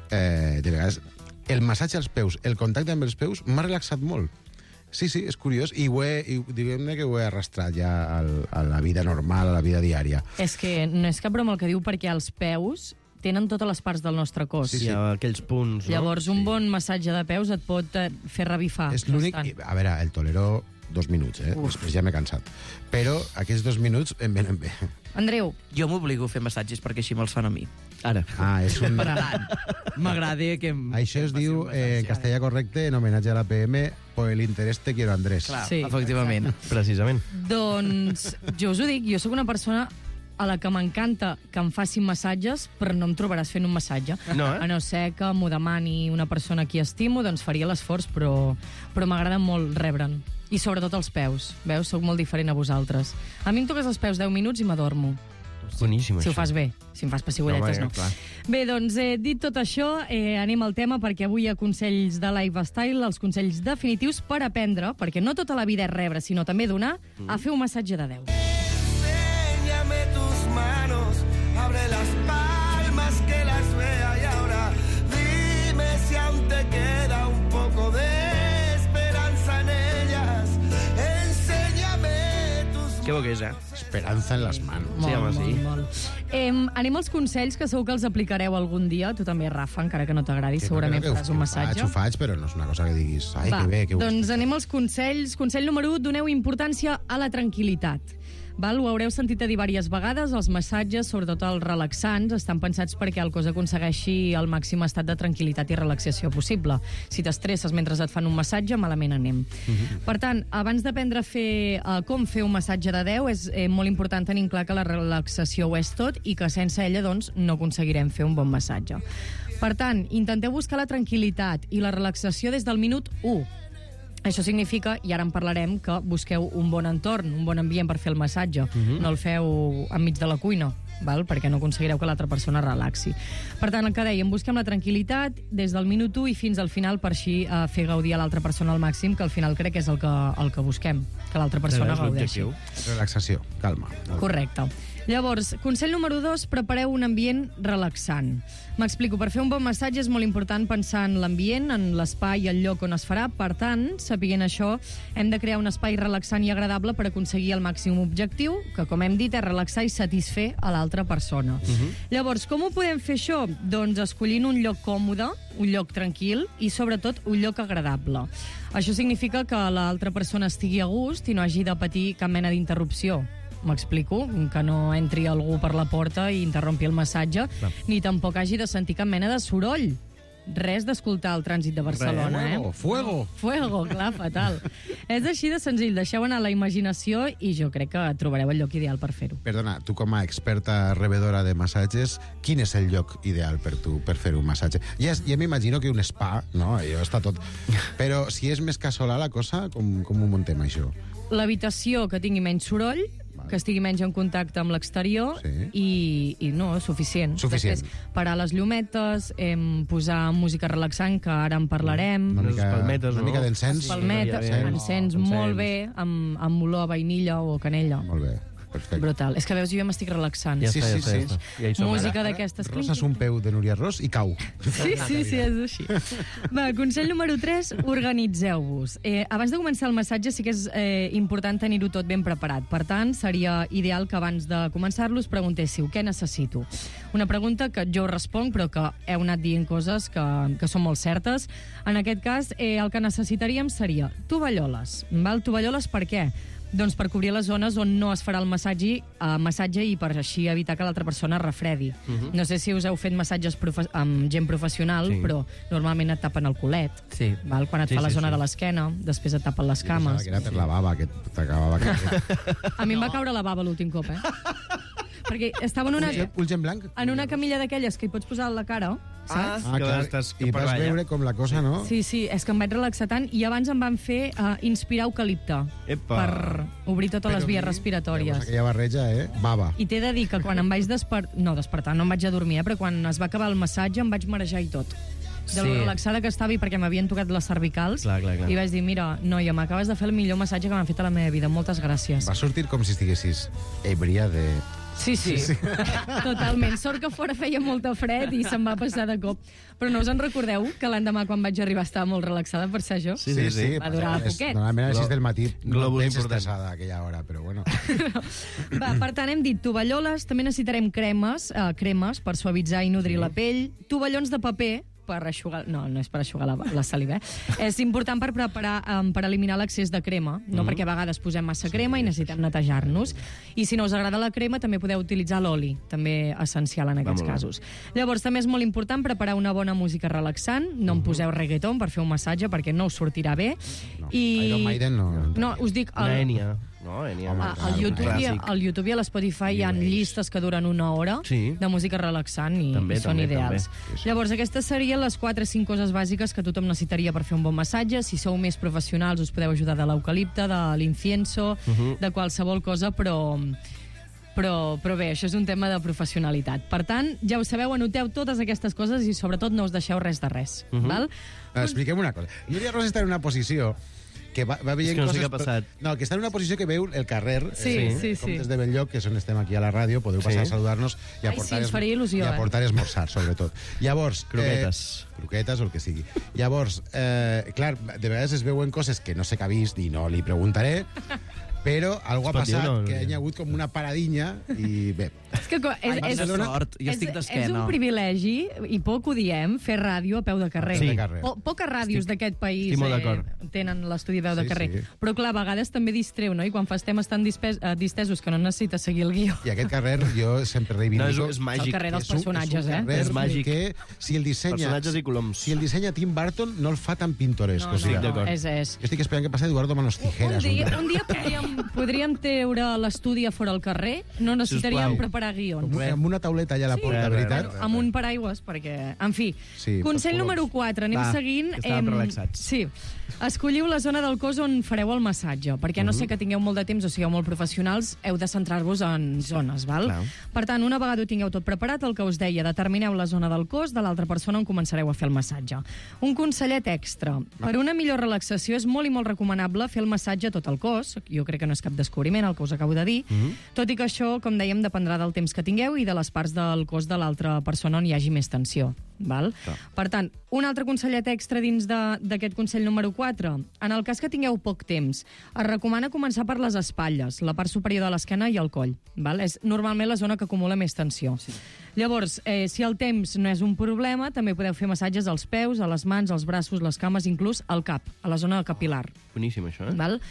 de vegades, el massatge als peus, el contacte amb els peus, m'ha relaxat molt. Sí, és curiós, i diguem-ne que ho he arrastrat ja a la vida normal, a la vida diària. És que no és cap broma el que diu, perquè els peus tenen totes les parts del nostre cos. Sí. Hi ha aquells punts, no? Llavors, un bon massatge de peus et pot fer revifar. És l'únic... A veure, el tolero 2 minuts, després ja m'he cansat. Però aquests 2 minuts em venen bé. Andreu. Jo m'obligo a fer massatges perquè així me'ls fan a mi. Ara. És un... M'agrada que... Això es diu, en castellà correcte, en homenatge a l'APM, por el interés te quiero Andrés. Clar, efectivament. Precisament. Doncs jo us ho dic, jo sóc una persona a la que m'encanta que em facin massatges, però no em trobaràs fent un massatge. No, A no ser que m'ho demani una persona a qui estimo, doncs faria l'esforç, però m'agrada molt rebre'n. I sobretot els peus. Veus? Soc molt diferent a vosaltres. A mi em toques els peus 10 minuts i m'adormo. Boníssim, Si ho fas bé. Si em fas pessigolletes, no. Bé, doncs, dit tot això, anem al tema, perquè avui hi ha consells de lifestyle, els consells definitius per aprendre, perquè no tota la vida és rebre, sinó també donar, a fer un massatge de 10. Enséñame tus manos, abre las palmas que las vea y ahora dime si aún te queda un poco de esperanza en ellas. Enséñame tus... Que bo que és, Esperanza en les mans. Molt. Anem als consells que segur que els aplicareu algun dia. Tu també, Rafa, encara que no t'agradi, segurament faràs un massatge. Ho faig, però no és una cosa que diguis ai, que bé, que doncs anem als consells. Consell número 1, doneu importància a la tranquil·litat. Ho haureu sentit a dir diverses vegades, els massatges, sobretot els relaxants, estan pensats perquè el cos aconsegueixi el màxim estat de tranquil·litat i relaxació possible. Si t'estresses mentre et fan un massatge, malament anem. Per tant, abans d'aprendre a fer com fer un massatge de 10, és molt important tenir clar que la relaxació ho és tot i que sense ella doncs, no aconseguirem fer un bon massatge. Per tant, intenteu buscar la tranquil·litat i la relaxació des del minut 1. Això significa, i ara en parlarem, que busqueu un bon entorn, un bon ambient per fer el massatge. No el feu enmig de la cuina, perquè no aconseguireu que l'altra persona relaxi. Per tant, el que dèiem, busquem la tranquil·litat des del minut 1 i fins al final per així fer gaudir a l'altra persona al màxim, que al final crec que és el que busquem, que l'altra persona gaudeixi. Relaxació, calma. Correcte. Llavors, consell número 2, prepareu un ambient relaxant. M'explico, per fer un bon massatge és molt important pensar en l'ambient, en l'espai i el lloc on es farà. Per tant, sapiguent això, hem de crear un espai relaxant i agradable per aconseguir el màxim objectiu, que, com hem dit, és relaxar i satisfer a l'altra persona. Llavors, com ho podem fer això? Doncs escollint un lloc còmode, un lloc tranquil i, sobretot, un lloc agradable. Això significa que l'altra persona estigui a gust i no hagi de patir cap mena d'interrupció. M'explico? Que no entri algú per la porta i interrompi el massatge, ni tampoc hagi de sentir cap mena de soroll. Res d'escoltar el trànsit de Barcelona, Fuego! Fuego, clar, fatal. És així de senzill, deixeu anar la imaginació i jo crec que trobareu el lloc ideal per fer-ho. Perdona, tu com a experta rebedora de massatges, quin és el lloc ideal per tu per fer un massatge? Ja m'imagino que un spa, no? Allò està tot... Però si és més casolà la cosa, com ho muntem, això? L'habitació que tingui menys soroll, que estigui menys en contacte amb l'exterior i no, suficient. Després, parar les llumetes, posar música relaxant, que ara en parlarem. Una mica d'encens. Encens molt bé, amb olor a vainilla o canella. Molt bé. Perfecte. Brutal. És que veus, jo ja m'estic relaxant. Sí. Música d'aquestes. Roses un peu de Núria Ros i cau. Sí, és així. Va, consell número 3, organitzeu-vos. Abans de començar el massatge sí que és important tenir-ho tot ben preparat. Per tant, seria ideal que abans de començar-lo us preguntéssiu què necessito. Una pregunta que jo responc, però que heu anat dient coses que són molt certes. En aquest cas, el que necessitaríem seria tovalloles. Tovalloles per què? Doncs per cobrir les zones on no es farà el massatge i per així evitar que l'altra persona es refredi. No sé si us heu fet massatges amb gent professional, però normalment et tapen el culet. Quan et fa la zona de l'esquena, després et tapen les cames. Que era per la bava, que t'acabava caient. A mi em va caure la bava l'últim cop, perquè estava en una camilla d'aquelles que hi pots posar a la cara, saps? Clar, i vas veure com la cosa, no? Sí, és que em vaig relaxar tant i abans em van fer inspirar eucalipte per obrir totes les vies respiratòries. Aquella barreja, bava. I t'he de dir que quan em vaig despertar, no em vaig adormir, però quan es va acabar el massatge em vaig marejar i tot. De lo relaxada que estava i perquè m'havien tocat les cervicals. I vaig dir, mira, noia, m'acabes de fer el millor massatge que m'han fet a la meva vida. Moltes gràcies. Va sortir com si estiguessis ebria de... Sí. Totalment. Sort que fora feia molta fred i se'm va passar de cop. Però no us en recordeu que l'endemà quan vaig arribar estava molt relaxada per ser jo? Sí. Va durar poquet. Normalment a les 6 del matí no tens estressada a aquella hora, però bueno. Va, per tant, hem dit tovalloles, també necessitarem cremes per suavitzar i nodrir la pell, tovallons de paper, per eixugar... No és per eixugar la saliva, És important per preparar, per eliminar l'excés de crema, no? Perquè a vegades posem massa crema i necessitem netejar-nos. I si no us agrada la crema, també podeu utilitzar l'oli, també essencial en aquests casos. Llavors, també és molt important preparar una bona música relaxant, no em poseu reggaeton per fer un massatge, perquè no us sortirà bé. Iron Maiden no. No, us dic... Enya. Al YouTube i a l'Spotify hi ha llistes que duren 1 hora de música relaxant i són ideals. Llavors, aquestes serien les 4 o 5 coses bàsiques que tothom necessitaria per fer un bon massatge. Si sou més professionals us podeu ajudar de l'eucalipte, de l'incienso, de qualsevol cosa, però bé, això és un tema de professionalitat. Per tant, ja ho sabeu, anoteu totes aquestes coses i sobretot no us deixeu res de res. Expliquem una cosa. Núria Ros està en una posició que va veient que no coses... sé què ha passat. No, que està en una posició que veu el carrer, sí. Comtes de Belllloc, que estem aquí a la ràdio, podeu passar a saludar-nos i aportar esmorzar, sobretot. Llavors... Croquetes o el que sigui. Llavors, clar, de vegades es veuen coses que no sé què ha vist i no li preguntaré, però algo ha Es pot dir passat, o no? que hi ha hagut com una paradinya i bé. És que és un privilegi, i poc ho diem, fer ràdio a peu de carrer. Sí. Carrer. Poques ràdios d'aquest país estic molt d'acord. tenen l'estudi veu de carrer. sí. Però, clar, a vegades també distreu, no? I quan fas temes tan distesos que no necessites seguir el guió. I aquest carrer jo sempre reivindico... No, és màgic. El carrer dels personatges, és un carrer És màgic. que si el dissenya... Personatges i coloms. Si el dissenya Tim Burton, no el fa tan pintoresc. No, no, és. Jo estic esperant que passi Eduardo Manos Tijeras. Un dia podríem treure l'estudi a fora al carrer, no necessitaríem preparar guions. Amb una tauleta allà a la porta, veritat? Amb un paraigües, perquè... En fi, Sí, consell per número 4, anem seguint. que estàvem relaxats. Sí. Escolliu la zona del cos on fareu el massatge, perquè no sé que tingueu molt de temps o sigueu molt professionals, heu de centrar-vos en zones, val? Clar. Per tant, una vegada ho tingueu tot preparat, el que us deia, determineu la zona del cos de l'altra persona on començareu a fer el massatge. Un consellet extra. Per una millor relaxació és molt i molt recomanable fer el massatge a tot el cos. Jo crec que no és cap descobriment el que us acabo de dir, tot i que això, com dèiem, dependrà del temps que tingueu i de les parts del cos de l'altra persona on hi hagi més tensió. Val? Per tant, un altre consellet extra dins d'aquest consell número 4. En el cas que tingueu poc temps, es recomana començar per les espatlles, la part superior de l'esquena i el coll. Val? És normalment la zona que acumula més tensió. Sí. Llavors, si el temps no és un problema, també podeu fer massatges als peus, a les mans, als braços, les cames, inclús al cap, a la zona capilar. Boníssim, això, eh? Val?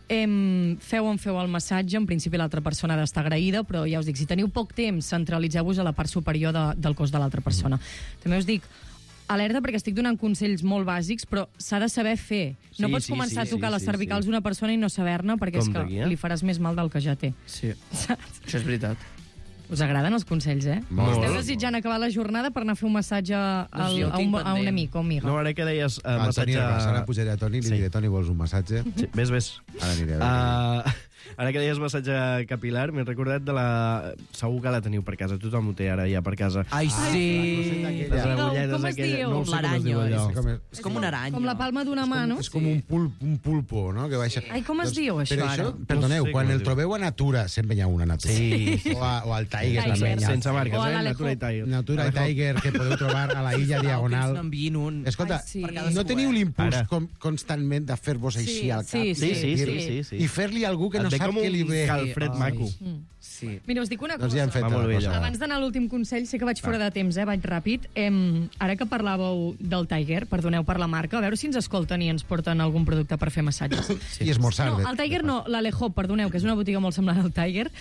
Feu el massatge, en principi l'altra persona ha d'estar agraïda, però ja us dic, si teniu poc temps, centralitzeu-vos a la part superior del cos de l'altra persona. També us dic, alerta perquè estic donant consells molt bàsics, però s'ha de saber fer. No pots començar a tocar les cervicals d'una persona i no saber-ne, perquè és que li faràs més mal del que ja té. Sí, això és veritat. Us agraden els consells, eh? Molt. Esteu desitjant acabar la jornada per anar a fer un massatge a un amic o amiga. No, ara que deies massatge... Ara pujaré a Toni i li diré, Toni, vols un massatge? Sí, ves. Ara aniré. Ara que deies massatge capilar, m'he recordat de la... Segur que la teniu per casa, tothom ho té ara ja per casa. Ai, sí! Les agulletes Com es diu? No sé com es diu allò. És com una aranya. Com la palma d'una mà, no? És com un pulpo, no? Que baixa... Ai, com es diu, això, Però ara? perdoneu, No sé quan com el es diu. trobeu a Natura, sempre hi ha una Natura. Sí. O al Tiger, Tiger. també. Sense marques, O a l'Alejo. Natura i Tiger. Natura i Tiger, que podeu trobar a la illa Diagonal. N'enviïn un. Escolta, Ai, sí. no teniu l'impuls Ara. constantment de fer-vos així al cap? Sí. I fer-li a algú que no Et ve sap com què li un ve. calfred maco. Sí. Mira, us dic una Doncs cosa. ja hem fet Va molt bé, una cosa. Abans d'anar a l'últim consell, sé que vaig fora de temps, vaig ràpid. Ara que parlàveu del Tiger, perdoneu per la marca, a veure si ens escolten i ens porten algun producte per fer massatges. I esmorzar. No, el Tiger no, l'Alejo, perdoneu, que és una botiga molt semblant al Tiger.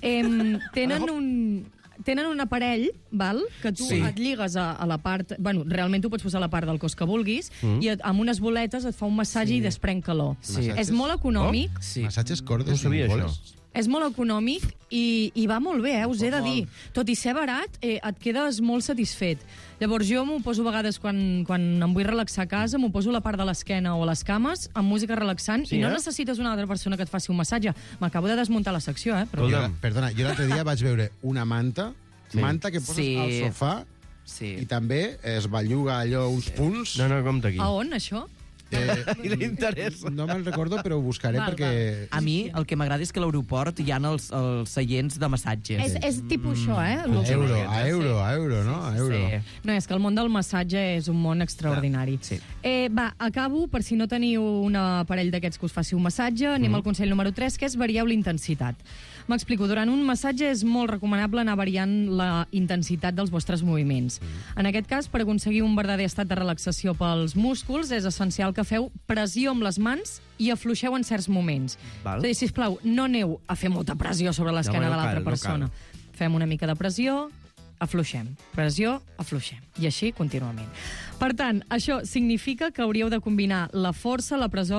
Tenen un aparell, val, que tu et lligues a la part... Bueno, realment tu pots posar la part del cos que vulguis i amb unes boletes et fa un massatge i desprèn calor. Sí. És molt econòmic. Massatges cordes. No sabia, boles. això. És molt econòmic i va molt bé, us he de dir. Tot i ser barat, et quedes molt satisfet. Llavors jo m'ho poso a vegades quan em vull relaxar a casa, m'ho poso a la part de l'esquena o a les cames, amb música relaxant, i no necessites una altra persona que et faci un massatge. M'acabo de desmuntar la secció, eh? Però... Perdona, jo l'altre dia vaig veure una manta que poses al sofà i també es belluga allò uns punts. No, compta aquí. A on, això? I li interessa. No me'n recordo, però ho buscaré perquè... A mi el que m'agrada és que a l'aeroport hi ha els seients de massatges. És tipus això, eh? A euro, no? A euro. Sí. No, és que el món del massatge és un món extraordinari. Sí. Va, acabo, per si no teniu un aparell d'aquests que us faci un massatge, anem al consell número 3, que és varieu l'intensitat. M'explico, durant un massatge és molt recomanable anar variant la intensitat dels vostres moviments. En aquest cas, per aconseguir un verdader estat de relaxació pels músculs, és essencial que feu pressió amb les mans i afluixeu en certs moments. Val. És a dir, sisplau, no aneu a fer molta pressió sobre l'esquena de l'altra persona. Fem una mica de pressió, afluixem. Pressió, afluixem. I així contínuament. Per tant, això significa que hauríeu de combinar la força, la pressió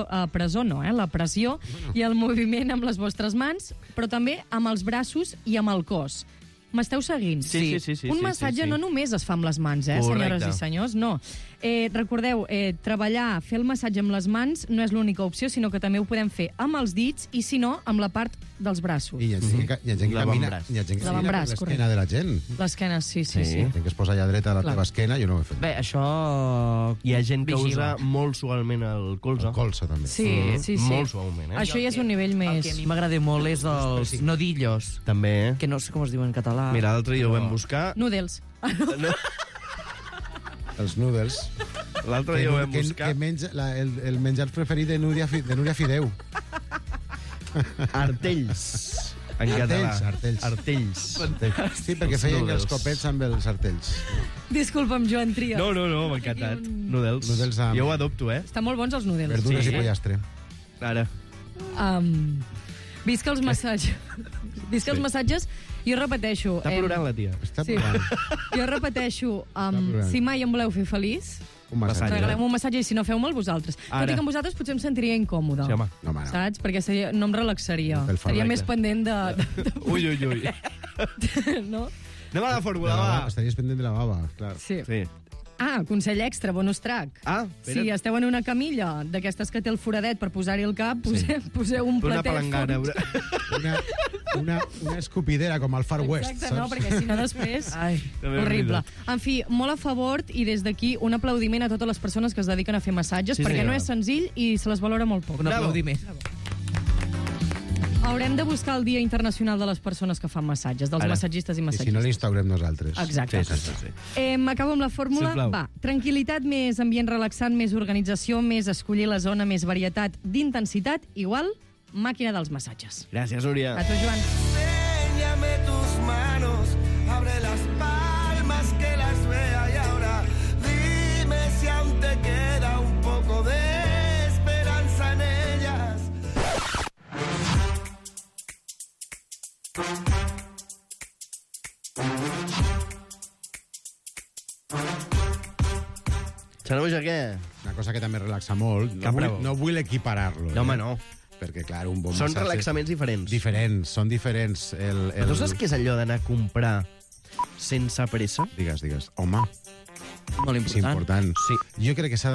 i el moviment amb les vostres mans, però també amb els braços i amb el cos. M'esteu seguint? Sí. Un massatge no només es fa amb les mans, senyores i senyors, no. Recordeu, treballar, fer el massatge amb les mans no és l'única opció, sinó que també ho podem fer amb els dits i, si no, amb la part dels braços. I hi ha gent que camina per l'esquena de la gent. L'esquena, sí. Gent que es posa allà dreta a la teva esquena, jo no ho he fet. Bé, això... Hi ha gent que usa molt suaument el colze. El colze, també. Sí. Molt suaument, Això ja és un nivell més... El que a mi m'agrada molt és els nodillos. També, Que no sé com es diu en català. Mira, l'altre dia ho vam buscar. Noodles. Els noodles. L'altre dia ho vam buscar. El menjar preferit de Núria Fideu. Artells. En català. Artells. Sí, perquè feien els copets amb els artells. Disculpa'm, Joan Trias. No, m'ha encantat. Noodles amb... Jo ho adopto, Estan molt bons els noodles. Verdures i pollastre. Ara. Visca els massatges. Visca els massatges. Jo repeteixo... Està plorant la tia. Està plorant. Jo repeteixo, si mai em voleu fer feliç, regalem un massatge i si no, feu-me'l vosaltres. Tot i que amb vosaltres potser em sentiria incòmode. Sí, home. Saps? Perquè no em relaxaria. Estaria més pendent de... Ui. No? Anem a la fórmula, va. Estaries pendent de la baba, clar. Sí. Consell extra, bonus track. Si esteu en una camilla d'aquestes que té el foradet per posar-hi el cap, poseu un platet. Una palangana. Una escopidera, com al Far West. Exacte, no, perquè si no després... horrible. En fi, molt a favor, i des d'aquí un aplaudiment a totes les persones que es dediquen a fer massatges, perquè no és senzill i se les valora molt poc. Un aplaudiment. Haurem de buscar el Dia Internacional de les persones que fan massatges, dels massatgistes i I massatgistes. si no, l'instaurem nosaltres. Exacte. Sí. Acabo amb la fórmula. Va, tranquil·litat més ambient relaxant, més organització, més escollir la zona, més varietat d'intensitat, igual màquina dels massatges. Gràcies, Núria. A tu, Joan. Enséñame tus manos, abre las palmas que las vea y ahora dime si aún te queda un poco de esperanza en ellas. Xanauja, què? Una cosa que també relaxa molt. No vull equiparar-lo. No, home, no. Perquè, clar, un bon Són massatge... relaxaments diferents. Són diferents. Però tu saps què és allò d'anar a comprar sense pressa? Digues. Home, Molt important. és important. Sí. Jo crec que s'ha